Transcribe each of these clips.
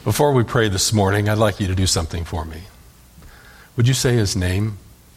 Before we pray this morning, I'd like you to do something for me. Would you say his name?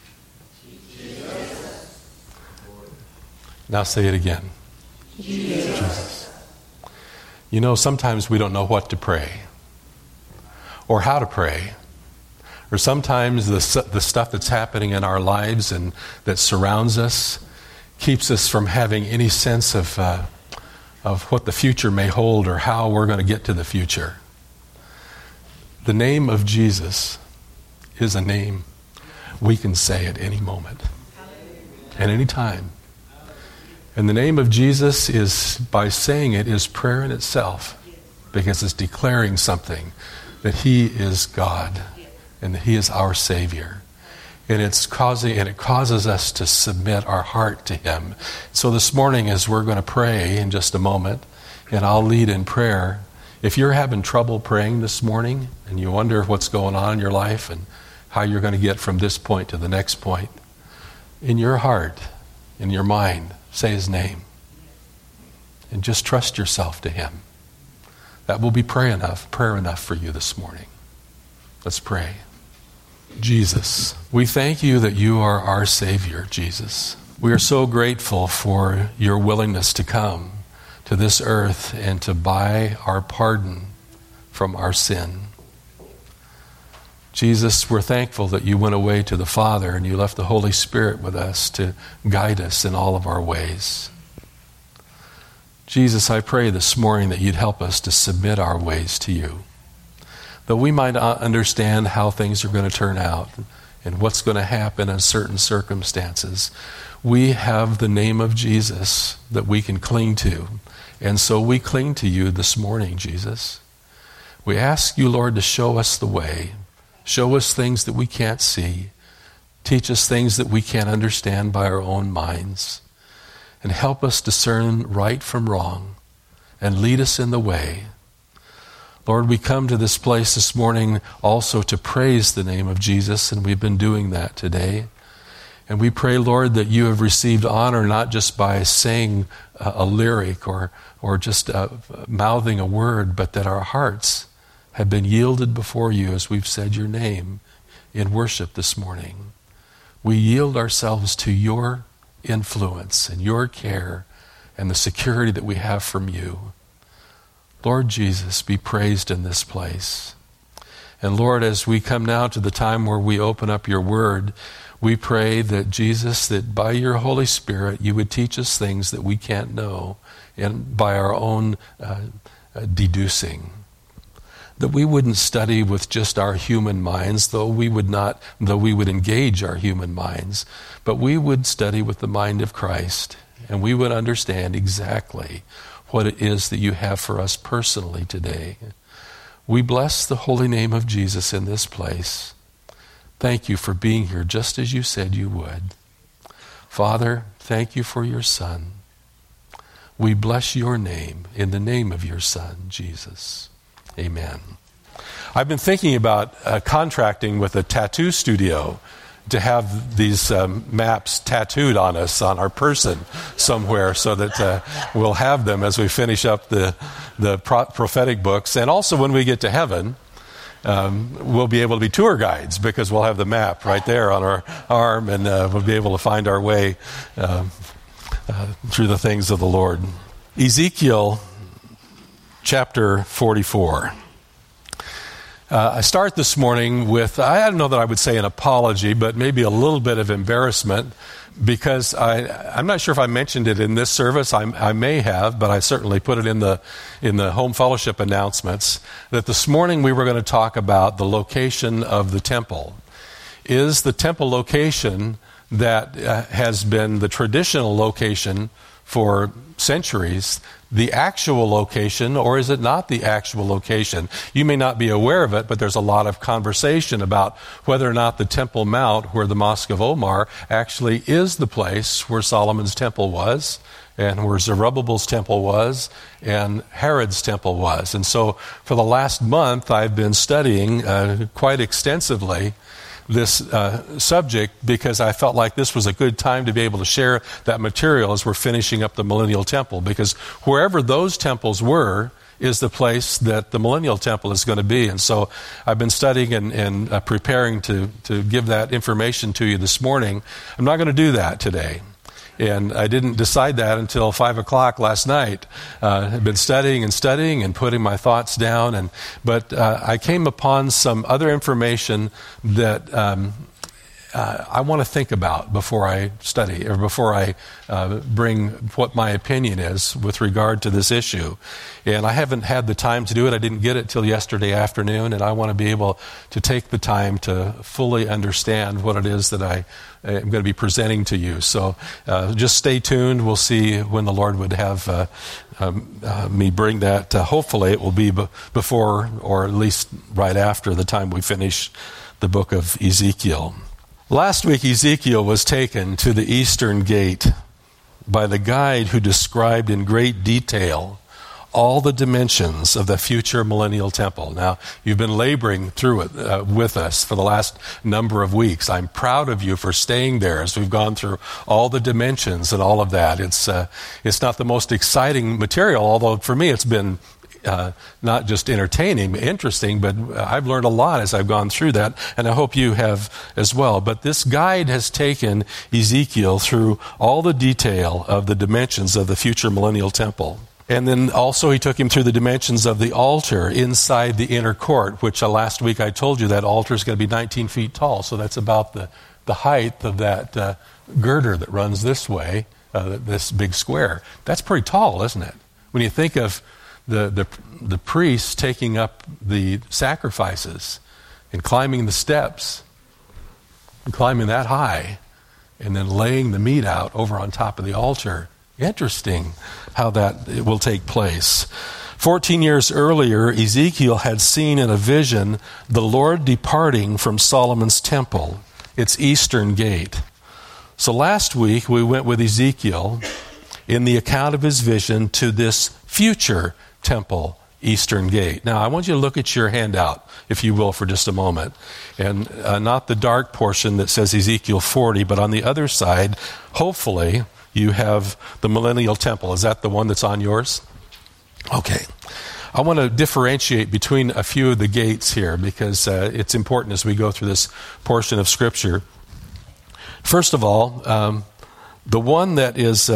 Jesus. Now say it again. Jesus. You know, sometimes we don't know what to pray or how to pray. Or sometimes the stuff that's happening in our lives and that surrounds us keeps us from having any sense of what the future may hold or how we're going to get to the future. The name of Jesus is a name we can say at any moment, at any time. And the name of Jesus is, by saying it, is prayer in itself, because it's declaring something, that he is God and that he is our Savior. And it causes us to submit our heart to him. So this morning, as we're going to pray in just a moment, and I'll lead in prayer, if you're having trouble praying this morning and you wonder what's going on in your life and how you're going to get from this point to the next point, in your heart, in your mind, say his name. And just trust yourself to him. That will be prayer enough for you this morning. Let's pray. Jesus, we thank you that you are our Savior, Jesus. We are so grateful for your willingness to come to this earth and to buy our pardon from our sin. Jesus, we're thankful that you went away to the Father and you left the Holy Spirit with us to guide us in all of our ways. Jesus, I pray this morning that you'd help us to submit our ways to you, that we might understand how things are going to turn out and what's going to happen in certain circumstances. We have the name of Jesus that we can cling to. And so we cling to you this morning, Jesus. We ask you, Lord, to show us the way. Show us things that we can't see. Teach us things that we can't understand by our own minds. And help us discern right from wrong and lead us in the way. Lord, we come to this place this morning also to praise the name of Jesus, and we've been doing that today. And we pray, Lord, that you have received honor not just by saying a lyric or just mouthing a word, but that our hearts have been yielded before you as we've said your name in worship this morning. We yield ourselves to your influence and your care and the security that we have from you. Lord Jesus, be praised in this place. And Lord, as we come now to the time where we open up your word, we pray that Jesus, that by your Holy Spirit, you would teach us things that we can't know and by our own deducing. That we wouldn't study with just our human minds, though we would engage our human minds, but we would study with the mind of Christ, and we would understand exactly what it is that you have for us personally today. We bless the holy name of Jesus in this place. Thank you for being here just as you said you would. Father, thank you for your Son. We bless your name in the name of your Son, Jesus. Amen. I've been thinking about contracting with a tattoo studio to have these maps tattooed on us, on our person somewhere, so that we'll have them as we finish up the prophetic books. And also when we get to heaven, we'll be able to be tour guides because we'll have the map right there on our arm, and we'll be able to find our way through the things of the Lord. Ezekiel chapter 44. I start this morning with, I don't know that I would say an apology, but maybe a little bit of embarrassment, because I'm not sure if I mentioned it in this service. I may have, but I certainly put it in the home fellowship announcements, that this morning we were going to talk about the location of the temple. Is the temple location that has been the traditional location for centuries the actual location, or is it not the actual location? You may not be aware of it, but there's a lot of conversation about whether or not the Temple Mount, where the Mosque of Omar, actually is the place where Solomon's temple was, and where Zerubbabel's temple was, and Herod's temple was. And so for the last month, I've been studying quite extensively this subject, because I felt like this was a good time to be able to share that material as we're finishing up the Millennial Temple, because wherever those temples were is the place that the millennial temple is going to be. And so I've been studying and preparing to give that information to you this morning. I'm not going to do that today. And I didn't decide that until 5 o'clock last night. I've been studying and putting my thoughts down. But I came upon some other information that I want to think about before I study or before I bring what my opinion is with regard to this issue. And I haven't had the time to do it. I didn't get it till yesterday afternoon, and I want to be able to take the time to fully understand what it is that I am going to be presenting to you. So just stay tuned. We'll see when the Lord would have me bring that. Hopefully it will be before or at least right after the time we finish the book of Ezekiel. Last week, Ezekiel was taken to the eastern gate by the guide who described in great detail all the dimensions of the future millennial temple. Now, you've been laboring through it with us for the last number of weeks. I'm proud of you for staying there as we've gone through all the dimensions and all of that. It's not the most exciting material, although for me it's been not just entertaining, interesting, but I've learned a lot as I've gone through that, and I hope you have as well. But this guide has taken Ezekiel through all the detail of the dimensions of the future millennial temple. And then also he took him through the dimensions of the altar inside the inner court, which last week I told you that altar is going to be 19 feet tall, so that's about the height of that girder that runs this way, this big square. That's pretty tall, isn't it? When you think of the priests taking up the sacrifices and climbing the steps and climbing that high and then laying the meat out over on top of the altar. Interesting how that will take place. 14 years earlier, Ezekiel had seen in a vision the Lord departing from Solomon's temple, its eastern gate. So last week we went with Ezekiel in the account of his vision to this future temple eastern gate. Now, I want you to look at your handout, if you will, for just a moment. And not the dark portion that says Ezekiel 40, but on the other side, hopefully, you have the millennial temple. Is that the one that's on yours? Okay. I want to differentiate between a few of the gates here because it's important as we go through this portion of Scripture. First of all, the one that is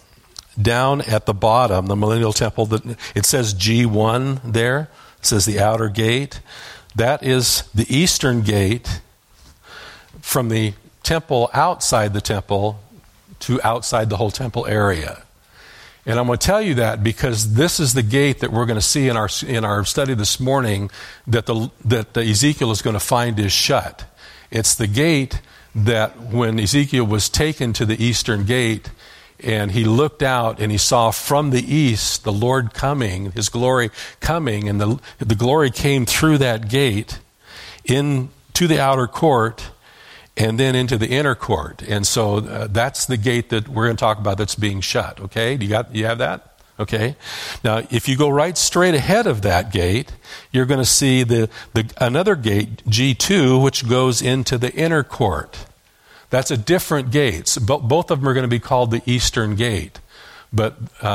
down at the bottom, the millennial temple, it says G1 there. It says the outer gate. That is the eastern gate from the temple outside the temple to outside the whole temple area. And I'm going to tell you that because this is the gate that we're going to see in our study this morning that Ezekiel is going to find is shut. It's the gate that when Ezekiel was taken to the eastern gate and he looked out and he saw from the east the Lord coming, his glory coming, and the glory came through that gate into the outer court and then into the inner court. And so that's the gate that we're going to talk about that's being shut. Okay? You have that? Okay. Now, if you go right straight ahead of that gate, you're going to see another gate, G2, which goes into the inner court. That's a different gate. Both of them are going to be called the Eastern Gate. But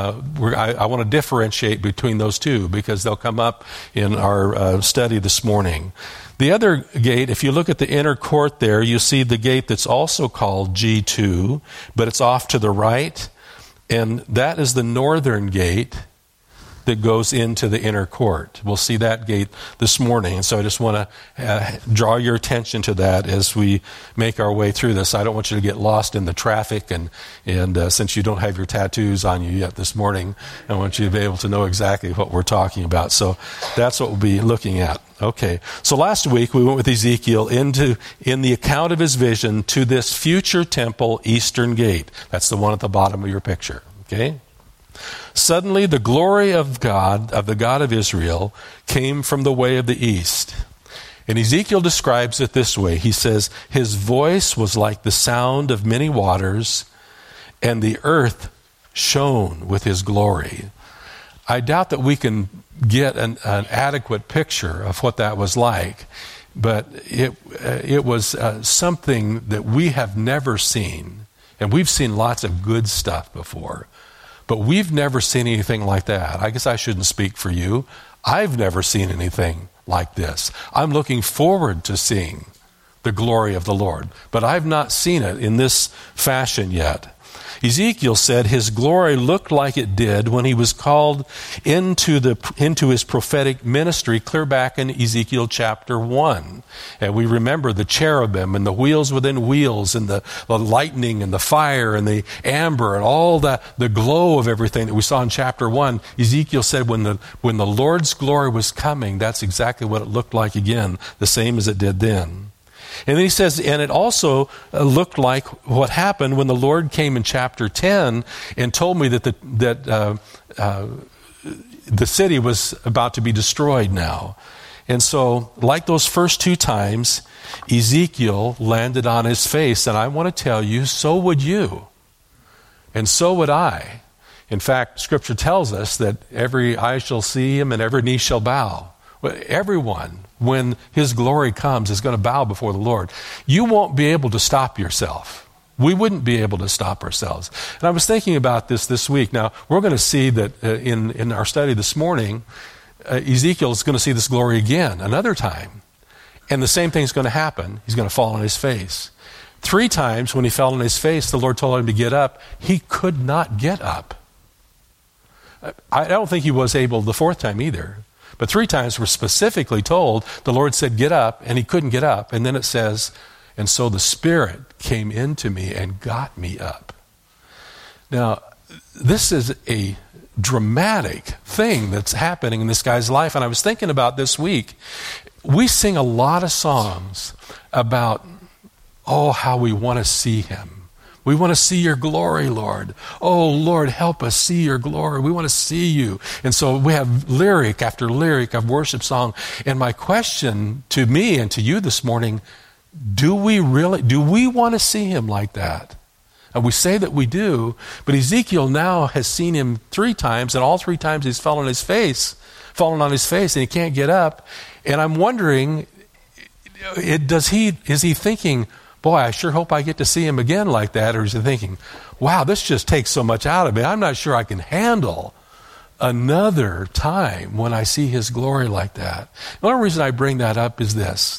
I want to differentiate between those two because they'll come up in our study this morning. The other gate, if you look at the inner court there, you see the gate that's also called G2, but it's off to the right. And that is the northern gate that goes into the inner court. We'll see that gate this morning. And so I just want to draw your attention to that as we make our way through this. I don't want you to get lost in the traffic. And since you don't have your tattoos on you yet this morning, I want you to be able to know exactly what we're talking about. So that's what we'll be looking at. Okay. So last week we went with Ezekiel in the account of his vision to this future temple eastern gate. That's the one at the bottom of your picture. Okay. Suddenly the glory of God, of the God of Israel, came from the way of the east. And Ezekiel describes it this way. He says, his voice was like the sound of many waters, and the earth shone with his glory. I doubt that we can get an adequate picture of what that was like, but it was something that we have never seen. And we've seen lots of good stuff before. But we've never seen anything like that. I guess I shouldn't speak for you. I've never seen anything like this. I'm looking forward to seeing the glory of the Lord, but I've not seen it in this fashion yet. Ezekiel said his glory looked like it did when he was called into his prophetic ministry clear back in Ezekiel chapter 1. And we remember the cherubim and the wheels within wheels and the lightning and the fire and the amber and all the glow of everything that we saw in chapter 1. Ezekiel said when the Lord's glory was coming, that's exactly what it looked like again, the same as it did then. And then he says, and it also looked like what happened when the Lord came in chapter 10 and told me that the city was about to be destroyed now. And so, like those first two times, Ezekiel landed on his face. And I want to tell you, so would you. And so would I. In fact, Scripture tells us that every eye shall see him and every knee shall bow. Everyone, when his glory comes, is going to bow before the Lord. You won't be able to stop yourself. We wouldn't be able to stop ourselves. And I was thinking about this week. Now, we're going to see that in our study this morning, Ezekiel is going to see this glory again, another time. And the same thing's going to happen. He's going to fall on his face. 3 times when he fell on his face, the Lord told him to get up. He could not get up. I don't think he was able the 4th time either. But 3 times we're specifically told, the Lord said, get up, and he couldn't get up. And then it says, and so the Spirit came into me and got me up. Now, this is a dramatic thing that's happening in this guy's life. And I was thinking about this week, we sing a lot of songs about, how we want to see him. We want to see your glory, Lord. Oh, Lord, help us see your glory. We want to see you. And so we have lyric after lyric of worship song. And my question to me and to you this morning, do we want to see him like that? And we say that we do, but Ezekiel now has seen him 3 times, and all 3 times he's fallen on his face, and he can't get up. And I'm wondering, is he thinking, boy, I sure hope I get to see him again like that? Or is he thinking, wow, this just takes so much out of me. I'm not sure I can handle another time when I see his glory like that. The only reason I bring that up is this.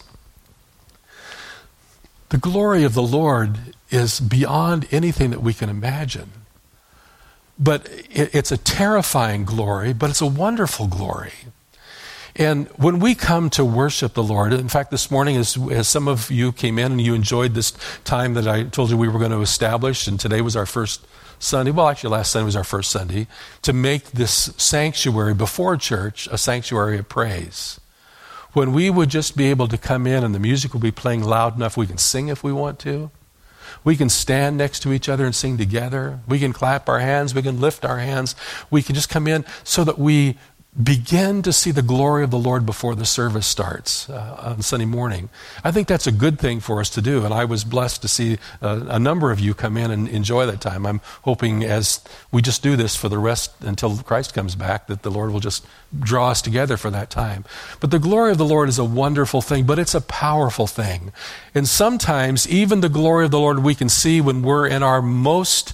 The glory of the Lord is beyond anything that we can imagine. But it's a terrifying glory, but it's a wonderful glory. And when we come to worship the Lord, in fact, this morning, as some of you came in and you enjoyed this time that I told you we were going to establish, and today was our first Sunday, well, actually last Sunday was our first Sunday, to make this sanctuary before church a sanctuary of praise. When we would just be able to come in and the music will be playing loud enough, we can sing if we want to. We can stand next to each other and sing together. We can clap our hands. We can lift our hands. We can just come in so that we begin to see the glory of the Lord before the service starts on Sunday morning. I think that's a good thing for us to do, and I was blessed to see a number of you come in and enjoy that time. I'm hoping as we just do this for the rest until Christ comes back, that the Lord will just draw us together for that time. But the glory of the Lord is a wonderful thing, but it's a powerful thing. And sometimes even the glory of the Lord we can see when we're in our most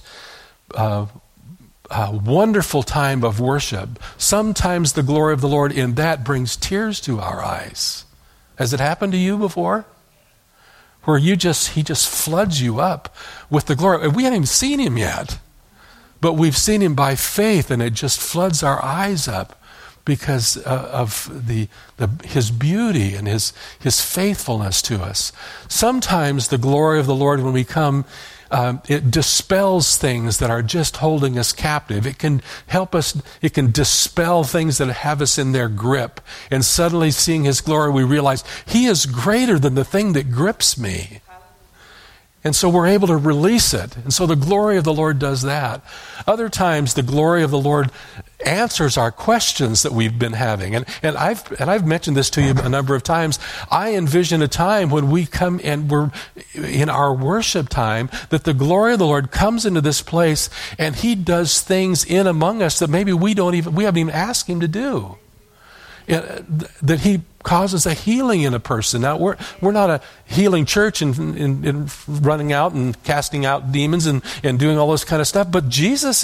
wonderful time of worship. Sometimes the glory of the Lord in that brings tears to our eyes. Has it happened to you before? Where he just floods you up with the glory. We haven't even seen him yet, but we've seen him by faith, and it just floods our eyes up because of his beauty and his faithfulness to us. Sometimes the glory of the Lord, when we come, it dispels things that are just holding us captive. It can help us, it can dispel things that have us in their grip. And suddenly seeing his glory, we realize he is greater than the thing that grips me. And so we're able to release it. And so the glory of the Lord does that. Other times the glory of the Lord answers our questions that we've been having. And I've mentioned this to you a number of times. I envision a time when we come and we're in our worship time, that the glory of the Lord comes into this place and he does things in among us that maybe we haven't even asked him to do. That he causes a healing in a person. Now, we're not a healing church and running out and casting out demons and doing all this kind of stuff, but Jesus is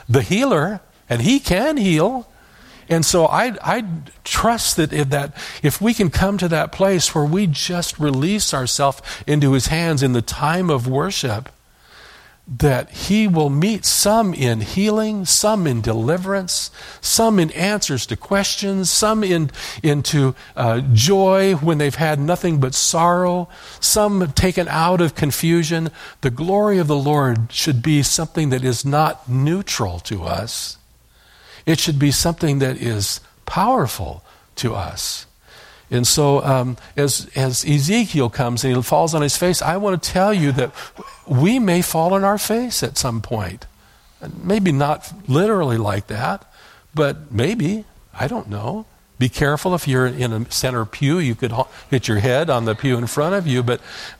the healer, and he can heal. And so I trust that if we can come to that place where we just release ourselves into his hands in the time of worship, that he will meet some in healing, some in deliverance, some in answers to questions, some into joy when they've had nothing but sorrow, some taken out of confusion. The glory of the Lord should be something that is not neutral to us. It should be something that is powerful to us. And so as Ezekiel comes and he falls on his face, I want to tell you that we may fall on our face at some point. Maybe not literally like that, but maybe. I don't know. Be careful if you're in a center pew. You could hit your head on the pew in front of you, but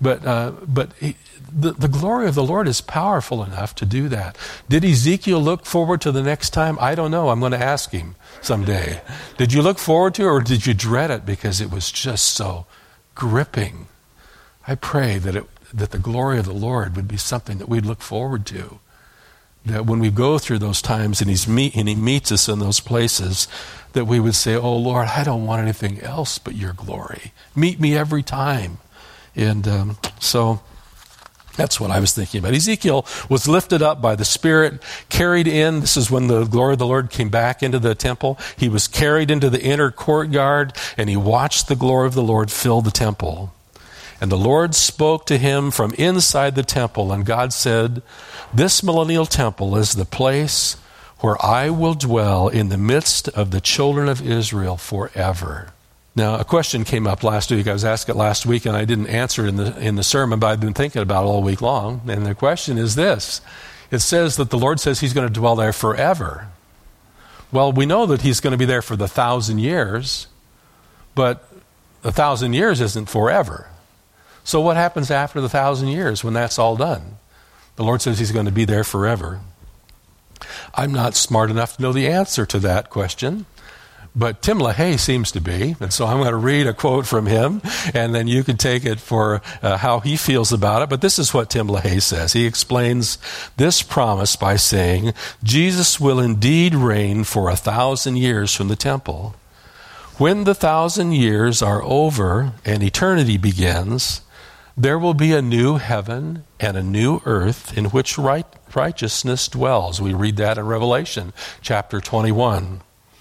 the glory of the Lord is powerful enough to do that. Did Ezekiel look forward to the next time? I don't know. I'm going to ask him someday. Did you look forward to it, or did you dread it because it was just so gripping? I pray that the glory of the Lord would be something that we'd look forward to. That when we go through those times and he meets us in those places, that we would say, oh Lord, I don't want anything else but your glory. Meet me every time. And so that's what I was thinking about. Ezekiel was lifted up by the Spirit, carried in. This is when the glory of the Lord came back into the temple. He was carried into the inner courtyard, and he watched the glory of the Lord fill the temple. And the Lord spoke to him from inside the temple, and God said, this millennial temple is the place where I will dwell in the midst of the children of Israel forever. Now, a question came up last week. I was asked it last week, and I didn't answer it in the sermon, but I've been thinking about it all week long. And the question is this. It says that the Lord says he's going to dwell there forever. Well, we know that he's going to be there for the 1,000 years, but the 1,000 years isn't forever. So what happens after the 1,000 years when that's all done? The Lord says he's going to be there forever. I'm not smart enough to know the answer to that question, but Tim LaHaye seems to be, and so I'm going to read a quote from him, and then you can take it for how he feels about it. But this is what Tim LaHaye says. He explains this promise by saying, Jesus will indeed reign for 1,000 years from the temple. When the 1,000 years are over and eternity begins, there will be a new heaven and a new earth in which righteousness dwells. We read that in Revelation chapter 21.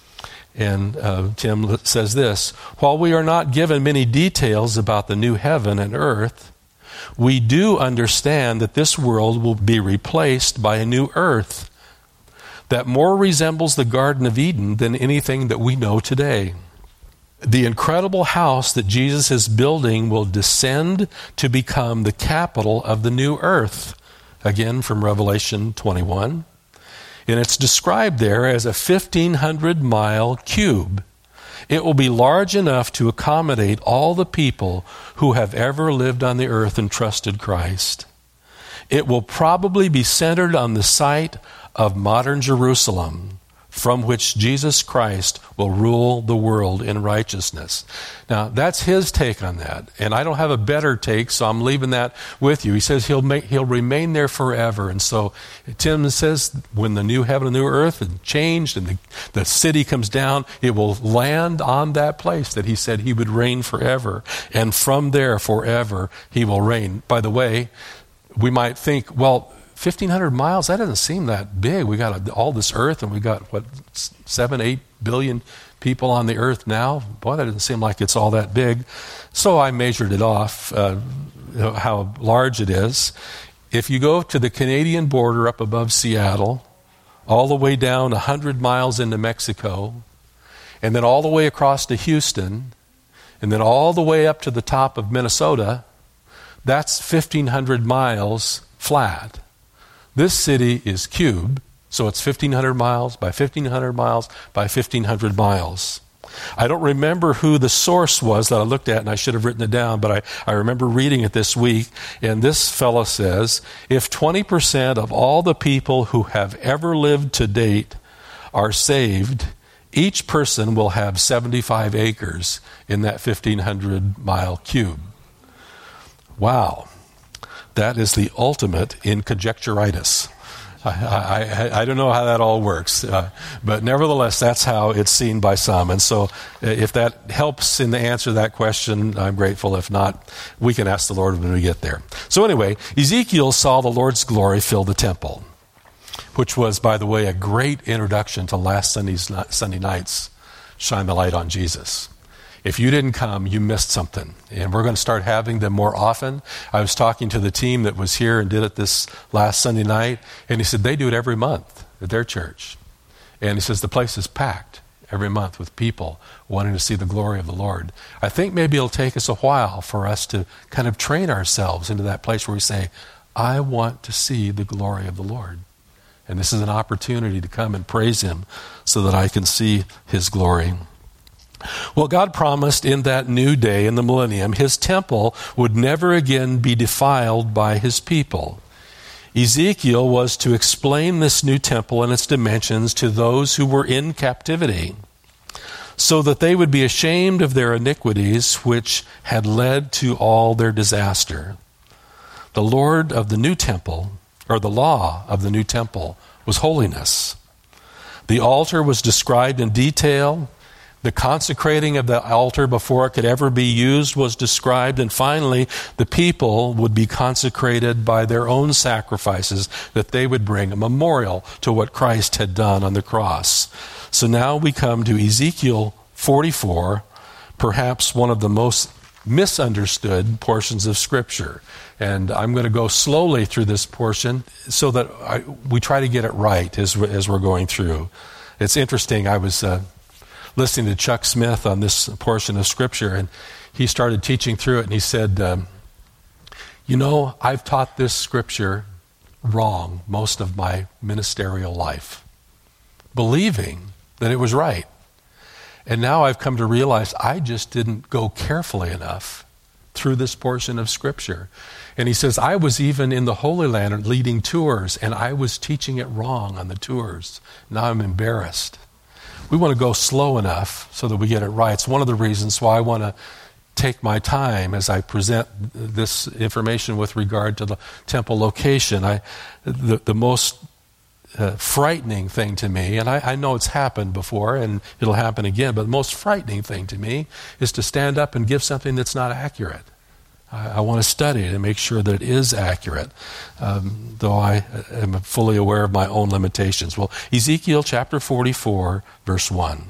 And Tim says this, while we are not given many details about the new heaven and earth, we do understand that this world will be replaced by a new earth that more resembles the Garden of Eden than anything that we know today. The incredible house that Jesus is building will descend to become the capital of the new earth. Again, from Revelation 21. And it's described there as a 1,500-mile cube. It will be large enough to accommodate all the people who have ever lived on the earth and trusted Christ. It will probably be centered on the site of modern Jerusalem, from which Jesus Christ will rule the world in righteousness. Now, that's his take on that. And I don't have a better take, so I'm leaving that with you. He says he'll remain there forever. And so Tim says when the new heaven and new earth has changed and the city comes down, it will land on that place that he said he would reign forever. And from there forever he will reign. By the way, we might think, well, 1,500 miles, that doesn't seem that big. We got all this earth, and we got, 7-8 billion people on the earth now? Boy, that doesn't seem like it's all that big. So I measured it off, how large it is. If you go to the Canadian border up above Seattle, all the way down 100 miles into Mexico, and then all the way across to Houston, and then all the way up to the top of Minnesota, that's 1,500 miles flat. This city is cube, so it's 1,500 miles by 1,500 miles by 1,500 miles. I don't remember who the source was that I looked at, and I should have written it down, but I remember reading it this week, and this fellow says, if 20% of all the people who have ever lived to date are saved, each person will have 75 acres in that 1,500-mile cube. Wow. That is the ultimate in conjecturitis. I don't know how that all works, but nevertheless, that's how it's seen by some. And so if that helps in the answer to that question, I'm grateful. If not, we can ask the Lord when we get there. So anyway, Ezekiel saw the Lord's glory fill the temple, which was, by the way, a great introduction to last Sunday night's Shine the Light on Jesus. If you didn't come, you missed something. And we're going to start having them more often. I was talking to the team that was here and did it this last Sunday night, and he said they do it every month at their church. And he says the place is packed every month with people wanting to see the glory of the Lord. I think maybe it'll take us a while for us to kind of train ourselves into that place where we say, I want to see the glory of the Lord. And this is an opportunity to come and praise Him so that I can see His glory. Well, God promised in that new day, in the millennium, His temple would never again be defiled by His people. Ezekiel was to explain this new temple and its dimensions to those who were in captivity, so that they would be ashamed of their iniquities, which had led to all their disaster. The Lord of the new temple, or the law of the new temple, was holiness. The altar was described in detail. The consecrating of the altar before it could ever be used was described. And finally, the people would be consecrated by their own sacrifices that they would bring, a memorial to what Christ had done on the cross. So now we come to Ezekiel 44, perhaps one of the most misunderstood portions of Scripture. And I'm going to go slowly through this portion so that we try to get it right as we're going through. It's interesting. I was listening to Chuck Smith on this portion of Scripture, and he started teaching through it, and he said, I've taught this Scripture wrong most of my ministerial life, believing that it was right. And now I've come to realize I just didn't go carefully enough through this portion of Scripture. And he says, I was even in the Holy Land leading tours, and I was teaching it wrong on the tours. Now I'm embarrassed. We want to go slow enough so that we get it right. It's one of the reasons why I want to take my time as I present this information with regard to the temple location. The most frightening thing to me, and I know it's happened before and it'll happen again, but the most frightening thing to me is to stand up and give something that's not accurate. I want to study it and make sure that it is accurate, though I am fully aware of my own limitations. Well, Ezekiel chapter 44, verse 1.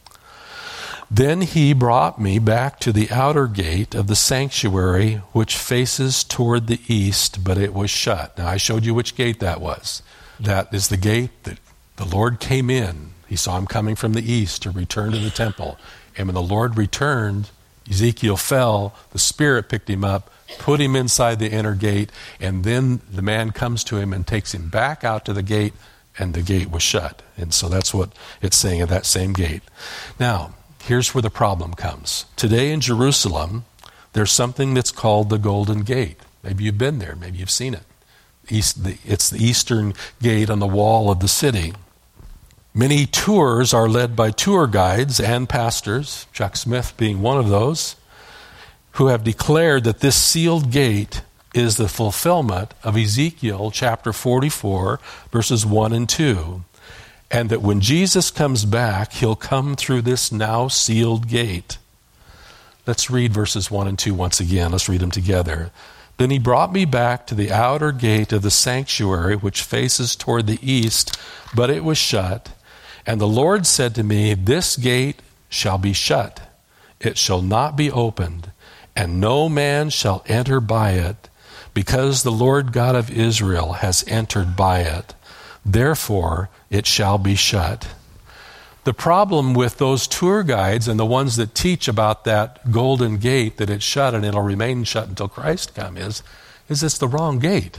Then he brought me back to the outer gate of the sanctuary, which faces toward the east, but it was shut. Now, I showed you which gate that was. That is the gate that the Lord came in. He saw him coming from the east to return to the temple. And when the Lord returned, Ezekiel fell, the Spirit picked him up, put him inside the inner gate, and then the man comes to him and takes him back out to the gate, and the gate was shut. And so that's what it's saying at that same gate. Now, here's where the problem comes. Today in Jerusalem, there's something that's called the Golden Gate. Maybe you've been there, maybe you've seen it. It's the eastern gate on the wall of the city. Many tours are led by tour guides and pastors, Chuck Smith being one of those, who have declared that this sealed gate is the fulfillment of Ezekiel chapter 44, verses 1 and 2, and that when Jesus comes back, he'll come through this now sealed gate. Let's read verses 1 and 2 once again. Let's read them together. Then he brought me back to the outer gate of the sanctuary, which faces toward the east, but it was shut. And the Lord said to me, this gate shall be shut. It shall not be opened, and no man shall enter by it, because the Lord God of Israel has entered by it. Therefore it shall be shut. The problem with those tour guides and the ones that teach about that golden gate, that it's shut and it'll remain shut until Christ comes, is it's the wrong gate.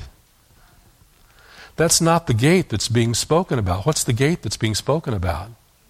That's not the gate that's being spoken about. What's the gate that's being spoken about?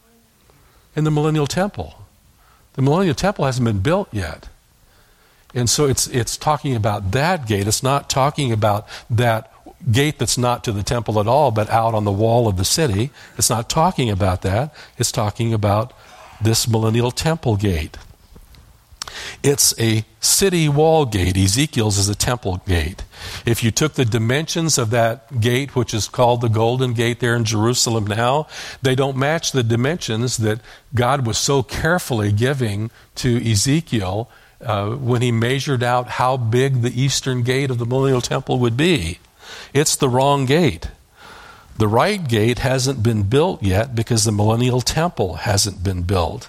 In the Millennial Temple. The Millennial Temple hasn't been built yet. And so it's talking about that gate. It's not talking about that gate that's not to the temple at all, but out on the wall of the city. It's not talking about that. It's talking about this Millennial Temple gate. It's a city wall gate. Ezekiel's is a temple gate. If you took the dimensions of that gate, which is called the Golden Gate there in Jerusalem now, they don't match the dimensions that God was so carefully giving to Ezekiel when he measured out how big the eastern gate of the Millennial Temple would be. It's the wrong gate. The right gate hasn't been built yet because the Millennial Temple hasn't been built.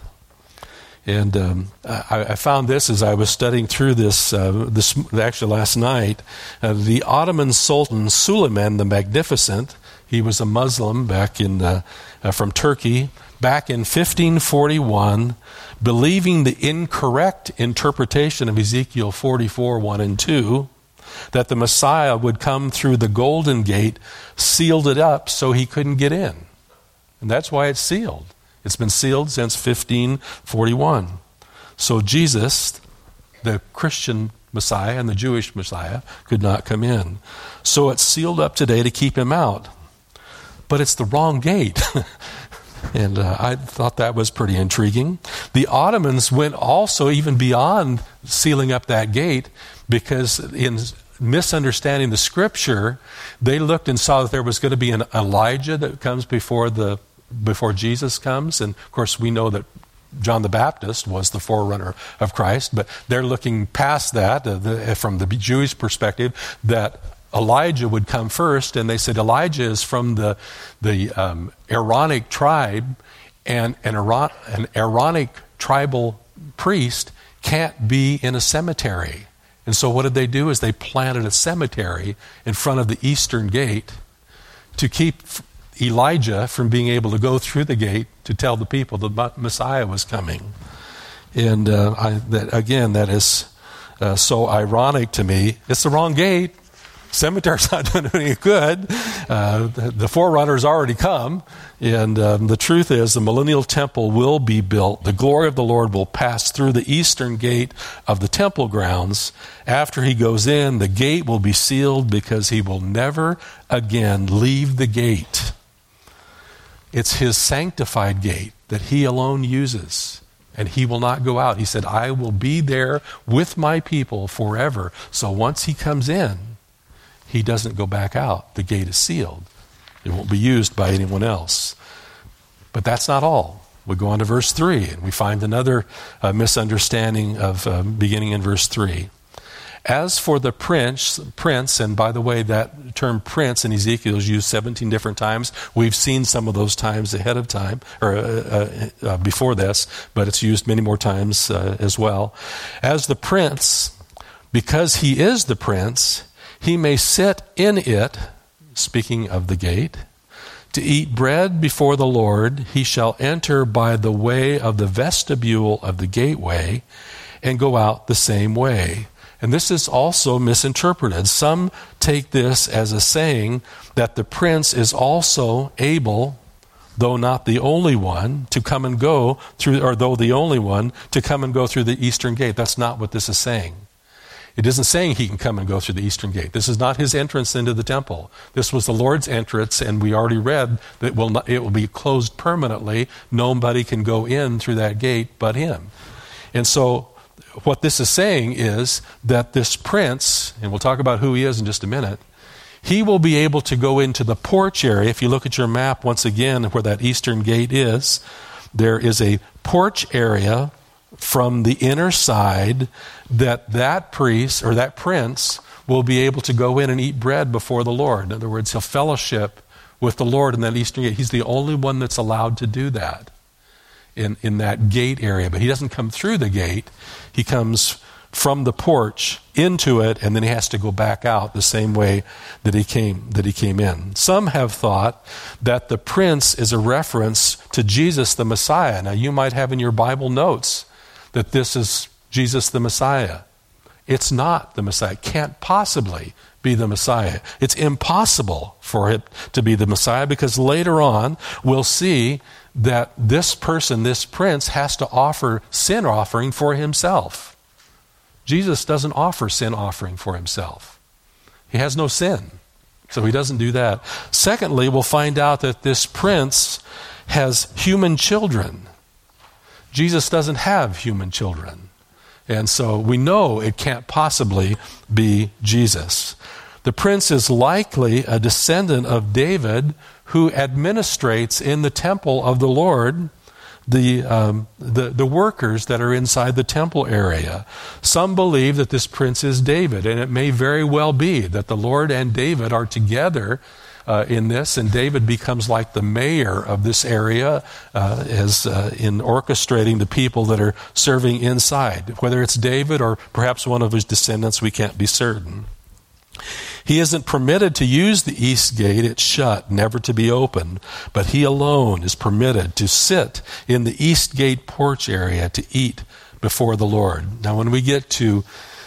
And I found this as I was studying through this actually last night. The Ottoman Sultan Suleiman the Magnificent, he was a Muslim back from Turkey, back in 1541, believing the incorrect interpretation of Ezekiel 44, 1 and 2, that the Messiah would come through the Golden Gate, sealed it up so he couldn't get in. And that's why it's sealed. It's been sealed since 1541. So Jesus, the Christian Messiah and the Jewish Messiah, could not come in. So it's sealed up today to keep him out. But it's the wrong gate. And I thought that was pretty intriguing. The Ottomans went also even beyond sealing up that gate, because in misunderstanding the Scripture, they looked and saw that there was going to be an Elijah that comes before Jesus comes. And of course we know that John the Baptist was the forerunner of Christ, but they're looking past that from the Jewish perspective, that Elijah would come first, and they said Elijah is from the Aaronic tribe, and an Aaronic tribal priest can't be in a cemetery. And so what did they do is they planted a cemetery in front of the eastern gate to keep Elijah from being able to go through the gate to tell the people the Messiah was coming. And that is so ironic to me. It's the wrong gate. Cemetery's not doing any good. The forerunner's already come. And the truth is, the Millennial Temple will be built. The glory of the Lord will pass through the eastern gate of the temple grounds. After he goes in, the gate will be sealed because he will never again leave the gate. It's his sanctified gate that he alone uses. And he will not go out. He said, I will be there with my people forever. So once he comes in, he doesn't go back out. The gate is sealed. It won't be used by anyone else. But that's not all. We go on to verse 3, and we find another misunderstanding of beginning in verse 3. As for the prince, and by the way, that term prince in Ezekiel is used 17 different times. We've seen some of those times ahead of time, or before this, but it's used many more times as well. As the prince, because he is the prince, he may sit in it, speaking of the gate, to eat bread before the Lord. He shall enter by the way of the vestibule of the gateway and go out the same way. And this is also misinterpreted. Some take this as a saying that the prince is also able, though not the only one, to come and go through, or though the only one, to come and go through the eastern gate. That's not what this is saying. It isn't saying he can come and go through the eastern gate. This is not his entrance into the temple. This was the Lord's entrance, and we already read that it will be closed permanently. Nobody can go in through that gate but him. And so what this is saying is that this prince, and we'll talk about who he is in just a minute, he will be able to go into the porch area. If you look at your map once again where that eastern gate is, there is a porch area from the inner side that priest or that prince will be able to go in and eat bread before the Lord. In other words, he'll fellowship with the Lord in that eastern gate. He's the only one that's allowed to do that in that gate area. But he doesn't come through the gate. He comes from the porch into it, and then he has to go back out the same way that he came in. Some have thought that the prince is a reference to Jesus the Messiah. Now you might have in your Bible notes that this is Jesus the Messiah. It's not the Messiah. It can't possibly be the Messiah. It's impossible for it to be the Messiah, because later on we'll see that this person, this prince, has to offer sin offering for himself. Jesus doesn't offer sin offering for himself. He has no sin, so he doesn't do that. Secondly, we'll find out that this prince has human children. Jesus doesn't have human children. And so we know it can't possibly be Jesus. The prince is likely a descendant of David who administrates in the temple of the Lord the workers that are inside the temple area. Some believe that this prince is David, and it may very well be that the Lord and David are together in this, and David becomes like the mayor of this area in orchestrating the people that are serving inside. Whether it's David or perhaps one of his descendants, we can't be certain. He isn't permitted to use the east gate. It's shut, never to be opened. But he alone is permitted to sit in the east gate porch area to eat before the Lord. Now, when we get to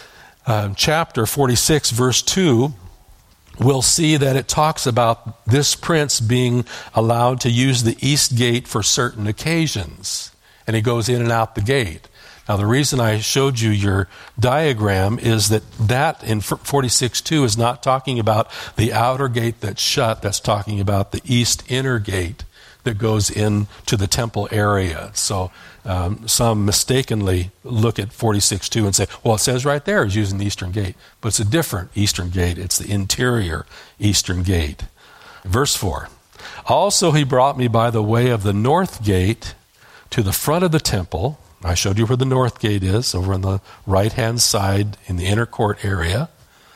chapter 46, verse 2, we'll see that it talks about this prince being allowed to use the east gate for certain occasions. And he goes in and out the gate. Now, the reason I showed you your diagram is that in 46:2 is not talking about the outer gate that's shut. That's talking about the east inner gate that goes into the temple area. So some mistakenly look at 46:2 and say, well, it says right there it's using the eastern gate. But it's a different eastern gate. It's the interior eastern gate. Verse 4, also he brought me by the way of the north gate to the front of the temple. I showed you where the north gate is, over on the right-hand side in the inner court area.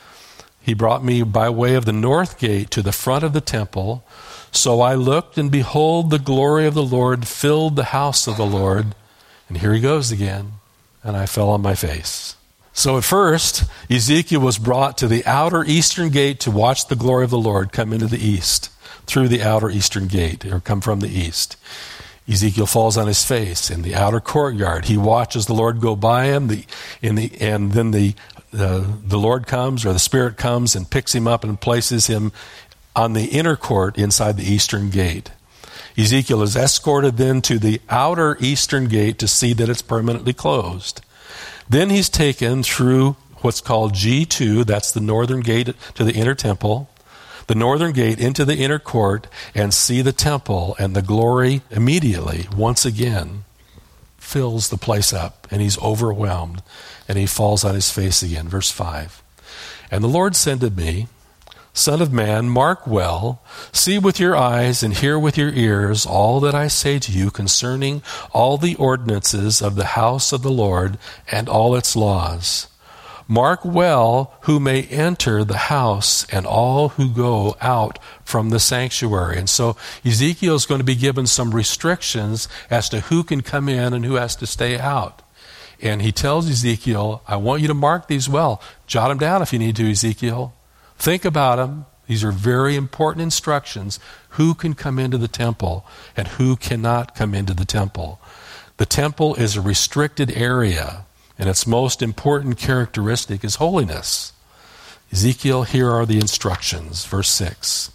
He brought me by way of the north gate to the front of the temple. So I looked, and behold, the glory of the Lord filled the house of the Lord. And here he goes again. And I fell on my face. So at first, Ezekiel was brought to the outer eastern gate to watch the glory of the Lord come into the east, through the outer eastern gate, or come from the east. Ezekiel falls on his face in the outer courtyard. He watches the Lord go by him, and then the Lord comes, or the Spirit comes and picks him up and places him on the inner court inside the eastern gate. Ezekiel is escorted then to the outer eastern gate to see that it's permanently closed. Then he's taken through what's called G2, that's the northern gate to the inner temple, the northern gate into the inner court, and see the temple, and the glory immediately, once again, fills the place up, and he's overwhelmed, and he falls on his face again. Verse 5, and the Lord said to me, Son of man, mark well, see with your eyes and hear with your ears all that I say to you concerning all the ordinances of the house of the Lord and all its laws. Mark well who may enter the house and all who go out from the sanctuary. And so Ezekiel is going to be given some restrictions as to who can come in and who has to stay out. And he tells Ezekiel, I want you to mark these well. Jot them down if you need to, Ezekiel. Think about them. These are very important instructions. Who can come into the temple and who cannot come into the temple? The temple is a restricted area, and its most important characteristic is holiness. Ezekiel, here are the instructions. Verse 6.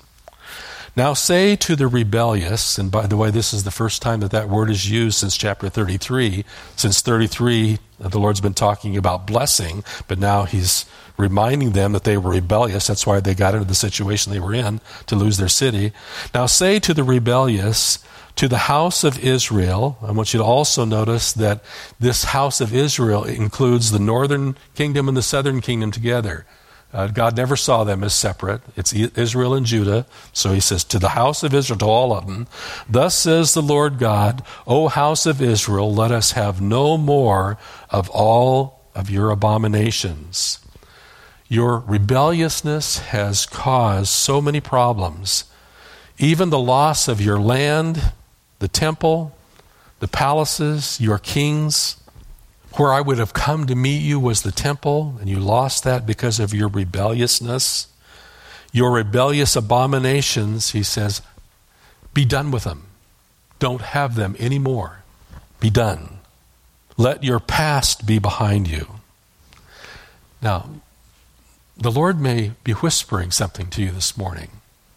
Now say to the rebellious, and by the way, this is the first time that word is used since chapter 33. Since 33, the Lord's been talking about blessing, but now he's reminding them that they were rebellious. That's why they got into the situation they were in, to lose their city. Now say to the rebellious, to the house of Israel. I want you to also notice that this house of Israel includes the northern kingdom and the southern kingdom together. God never saw them as separate. It's Israel and Judah. So he says, to the house of Israel, to all of them, thus says the Lord God, O house of Israel, let us have no more of all of your abominations. Your rebelliousness has caused so many problems. Even the loss of your land, the temple, the palaces, your kings. Where I would have come to meet you was the temple, and you lost that because of your rebelliousness. Your rebellious abominations, he says, be done with them. Don't have them anymore. Be done. Let your past be behind you. Now, the Lord may be whispering something to you this morning,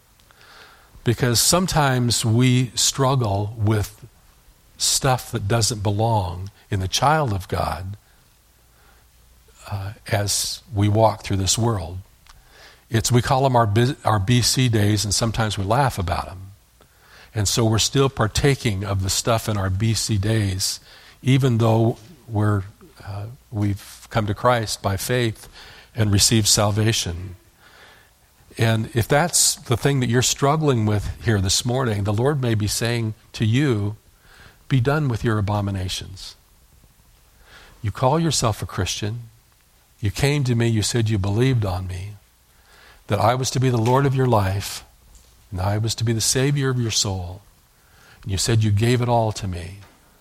because sometimes we struggle with stuff that doesn't belong in the child of God as we walk through this world. We call them our BC days, and sometimes we laugh about them. And so we're still partaking of the stuff in our BC days, even though we've come to Christ by faith and received salvation. And if that's the thing that you're struggling with here this morning, the Lord may be saying to you, be done with your abominations. You call yourself a Christian. You came to me, you said you believed on me, that I was to be the Lord of your life, and I was to be the Savior of your soul. And you said you gave it all to me.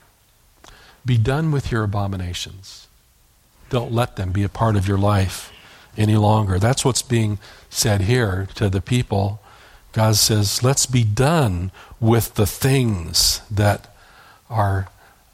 Be done with your abominations. Don't let them be a part of your life any longer. That's what's being said here to the people. God says, let's be done with the things that are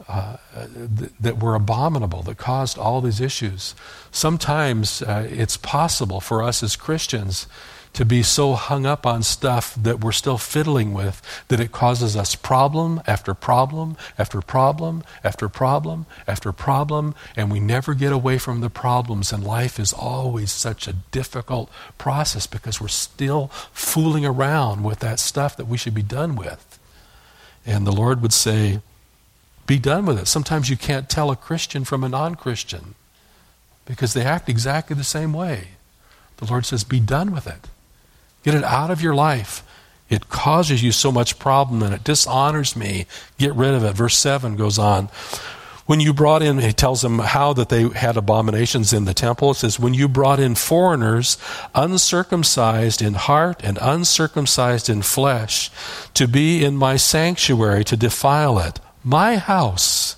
that were abominable, that caused all these issues. Sometimes it's possible for us as Christians to be so hung up on stuff that we're still fiddling with that it causes us problem after problem after problem after problem after problem, and we never get away from the problems, and life is always such a difficult process because we're still fooling around with that stuff that we should be done with. And the Lord would say, be done with it. Sometimes you can't tell a Christian from a non-Christian because they act exactly the same way. The Lord says, be done with it. Get it out of your life. It causes you so much problem and it dishonors me. Get rid of it. Verse 7 goes on. When you brought in, he tells them how that they had abominations in the temple. It says, when you brought in foreigners, uncircumcised in heart and uncircumcised in flesh, to be in my sanctuary, to defile it, my house.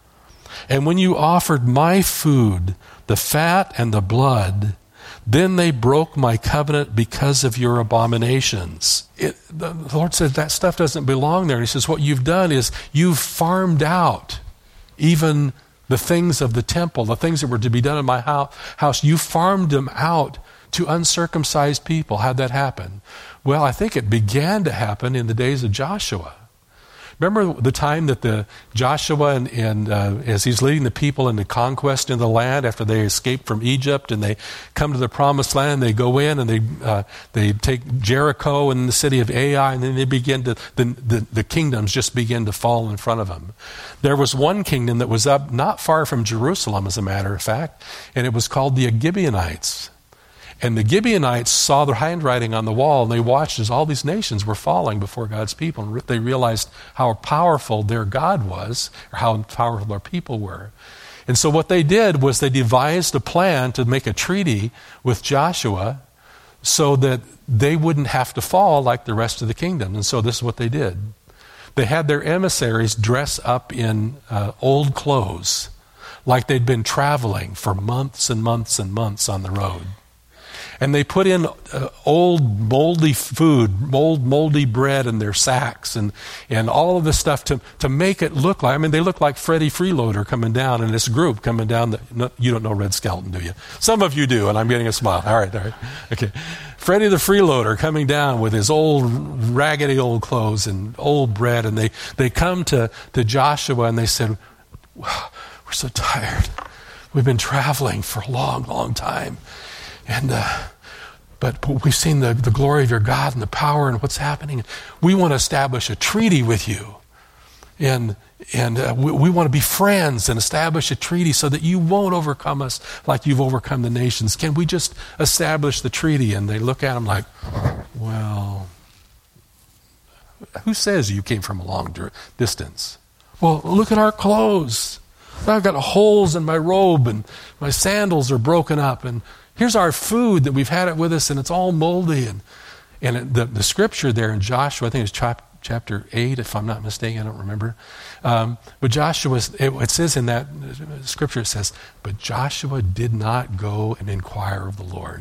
And when you offered my food, the fat and the blood, then they broke my covenant because of your abominations. The Lord said that stuff doesn't belong there. And he says, what you've done is you've farmed out even the things of the temple, the things that were to be done in my house. You farmed them out to uncircumcised people. How'd that happen? Well, I think it began to happen in the days of Joshua. Remember the time that Joshua and as he's leading the people in the conquest in the land after they escape from Egypt and they come to the promised land, they go in and they take Jericho and the city of Ai, and then they begin to the kingdoms just begin to fall in front of them. There was one kingdom that was up not far from Jerusalem, as a matter of fact, and it was called the Gibeonites. And the Gibeonites saw the handwriting on the wall, and they watched as all these nations were falling before God's people. And they realized how powerful their God was, or how powerful their people were. And so what they did was they devised a plan to make a treaty with Joshua so that they wouldn't have to fall like the rest of the kingdom. And so this is what they did. They had their emissaries dress up in old clothes, like they'd been traveling for months and months and months on the road. And they put in old moldy food, moldy bread in their sacks and all of this stuff to make it look like, they look like Freddie Freeloader coming down in this group coming down. You don't know Red Skelton, do you? Some of you do, and I'm getting a smile. All right. Okay. Freddie the Freeloader coming down with his old raggedy old clothes and old bread, and they come to Joshua and they said, wow, we're so tired. We've been traveling for a long, long time. And but we've seen the glory of your God and the power and what's happening. We want to establish a treaty with you, and we want to be friends and establish a treaty so that you won't overcome us like you've overcome the nations. Can we just establish the treaty? And they look at him like, well, who says you came from a long distance? Well, look at our clothes. I've got holes in my robe and my sandals are broken up, and here's our food that we've had it with us, and it's all moldy. And the scripture there in Joshua, I think it's chapter 8, if I'm not mistaken, I don't remember. But Joshua, it says in that scripture, it says, but Joshua did not go and inquire of the Lord.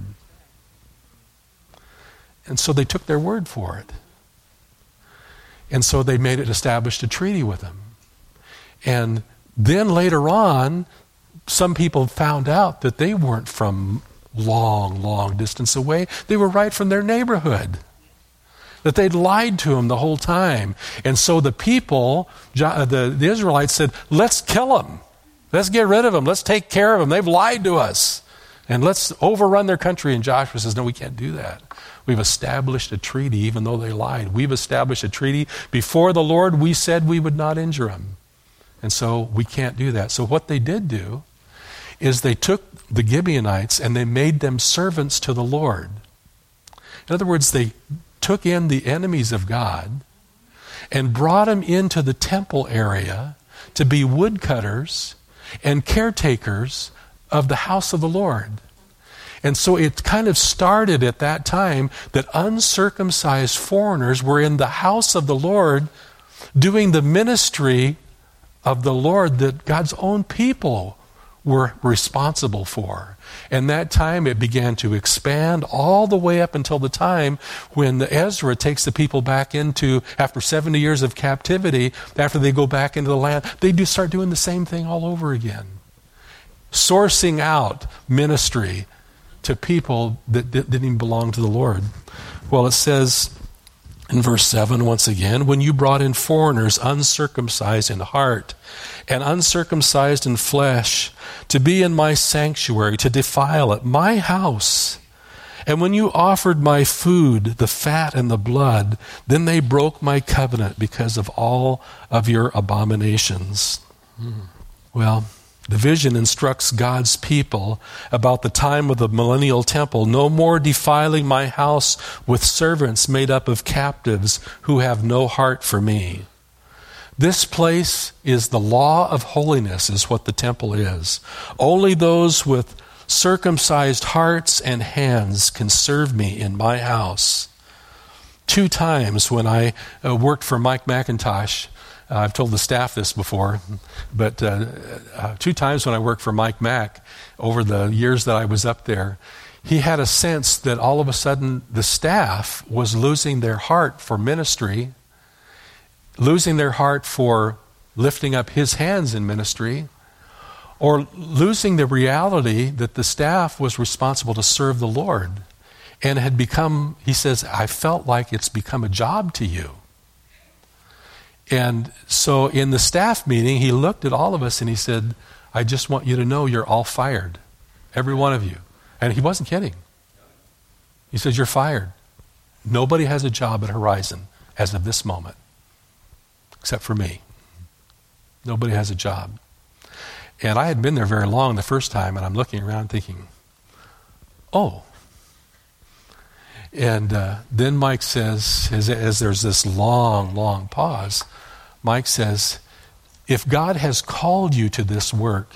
And so they took their word for it. And so they established a treaty with him. And then later on, some people found out that they weren't from long, long distance away. They were right from their neighborhood. That they'd lied to him the whole time. And so the people, the Israelites said, let's kill them. Let's get rid of them. Let's take care of them. They've lied to us. And let's overrun their country. And Joshua says, no, we can't do that. We've established a treaty even though they lied. We've established a treaty. Before the Lord, we said we would not injure them. And so we can't do that. So what they did do is they took the Gibeonites and they made them servants to the Lord. In other words, they took in the enemies of God and brought them into the temple area to be woodcutters and caretakers of the house of the Lord. And so it kind of started at that time that uncircumcised foreigners were in the house of the Lord doing the ministry of the Lord that God's own people were responsible for. And that time it began to expand all the way up until the time when Ezra takes the people back into, after 70 years of captivity, after they go back into the land, they do start doing the same thing all over again. Sourcing out ministry to people that didn't even belong to the Lord. Well, it says in verse 7 once again, when you brought in foreigners uncircumcised in heart and uncircumcised in flesh to be in my sanctuary, to defile it, my house, and when you offered my food, the fat and the blood, then they broke my covenant because of all of your abominations. Well, the vision instructs God's people about the time of the millennial temple. No more defiling my house with servants made up of captives who have no heart for me. This place is the law of holiness, is what the temple is. Only those with circumcised hearts and hands can serve me in my house. 2 times when I worked for Mike McIntosh, I've told the staff this before, but 2 times when I worked for Mike Mack over the years that I was up there, he had a sense that all of a sudden the staff was losing their heart for ministry, losing their heart for lifting up his hands in ministry, or losing the reality that the staff was responsible to serve the Lord. And it had become, he says, I felt like it's become a job to you. And so in the staff meeting, he looked at all of us and he said, I just want you to know you're all fired. Every one of you. And he wasn't kidding. He says, you're fired. Nobody has a job at Horizon as of this moment, except for me. Nobody has a job. And I hadn't been there very long the first time, and I'm looking around thinking, oh. And then Mike says, as there's this long pause, Mike says, if God has called you to this work,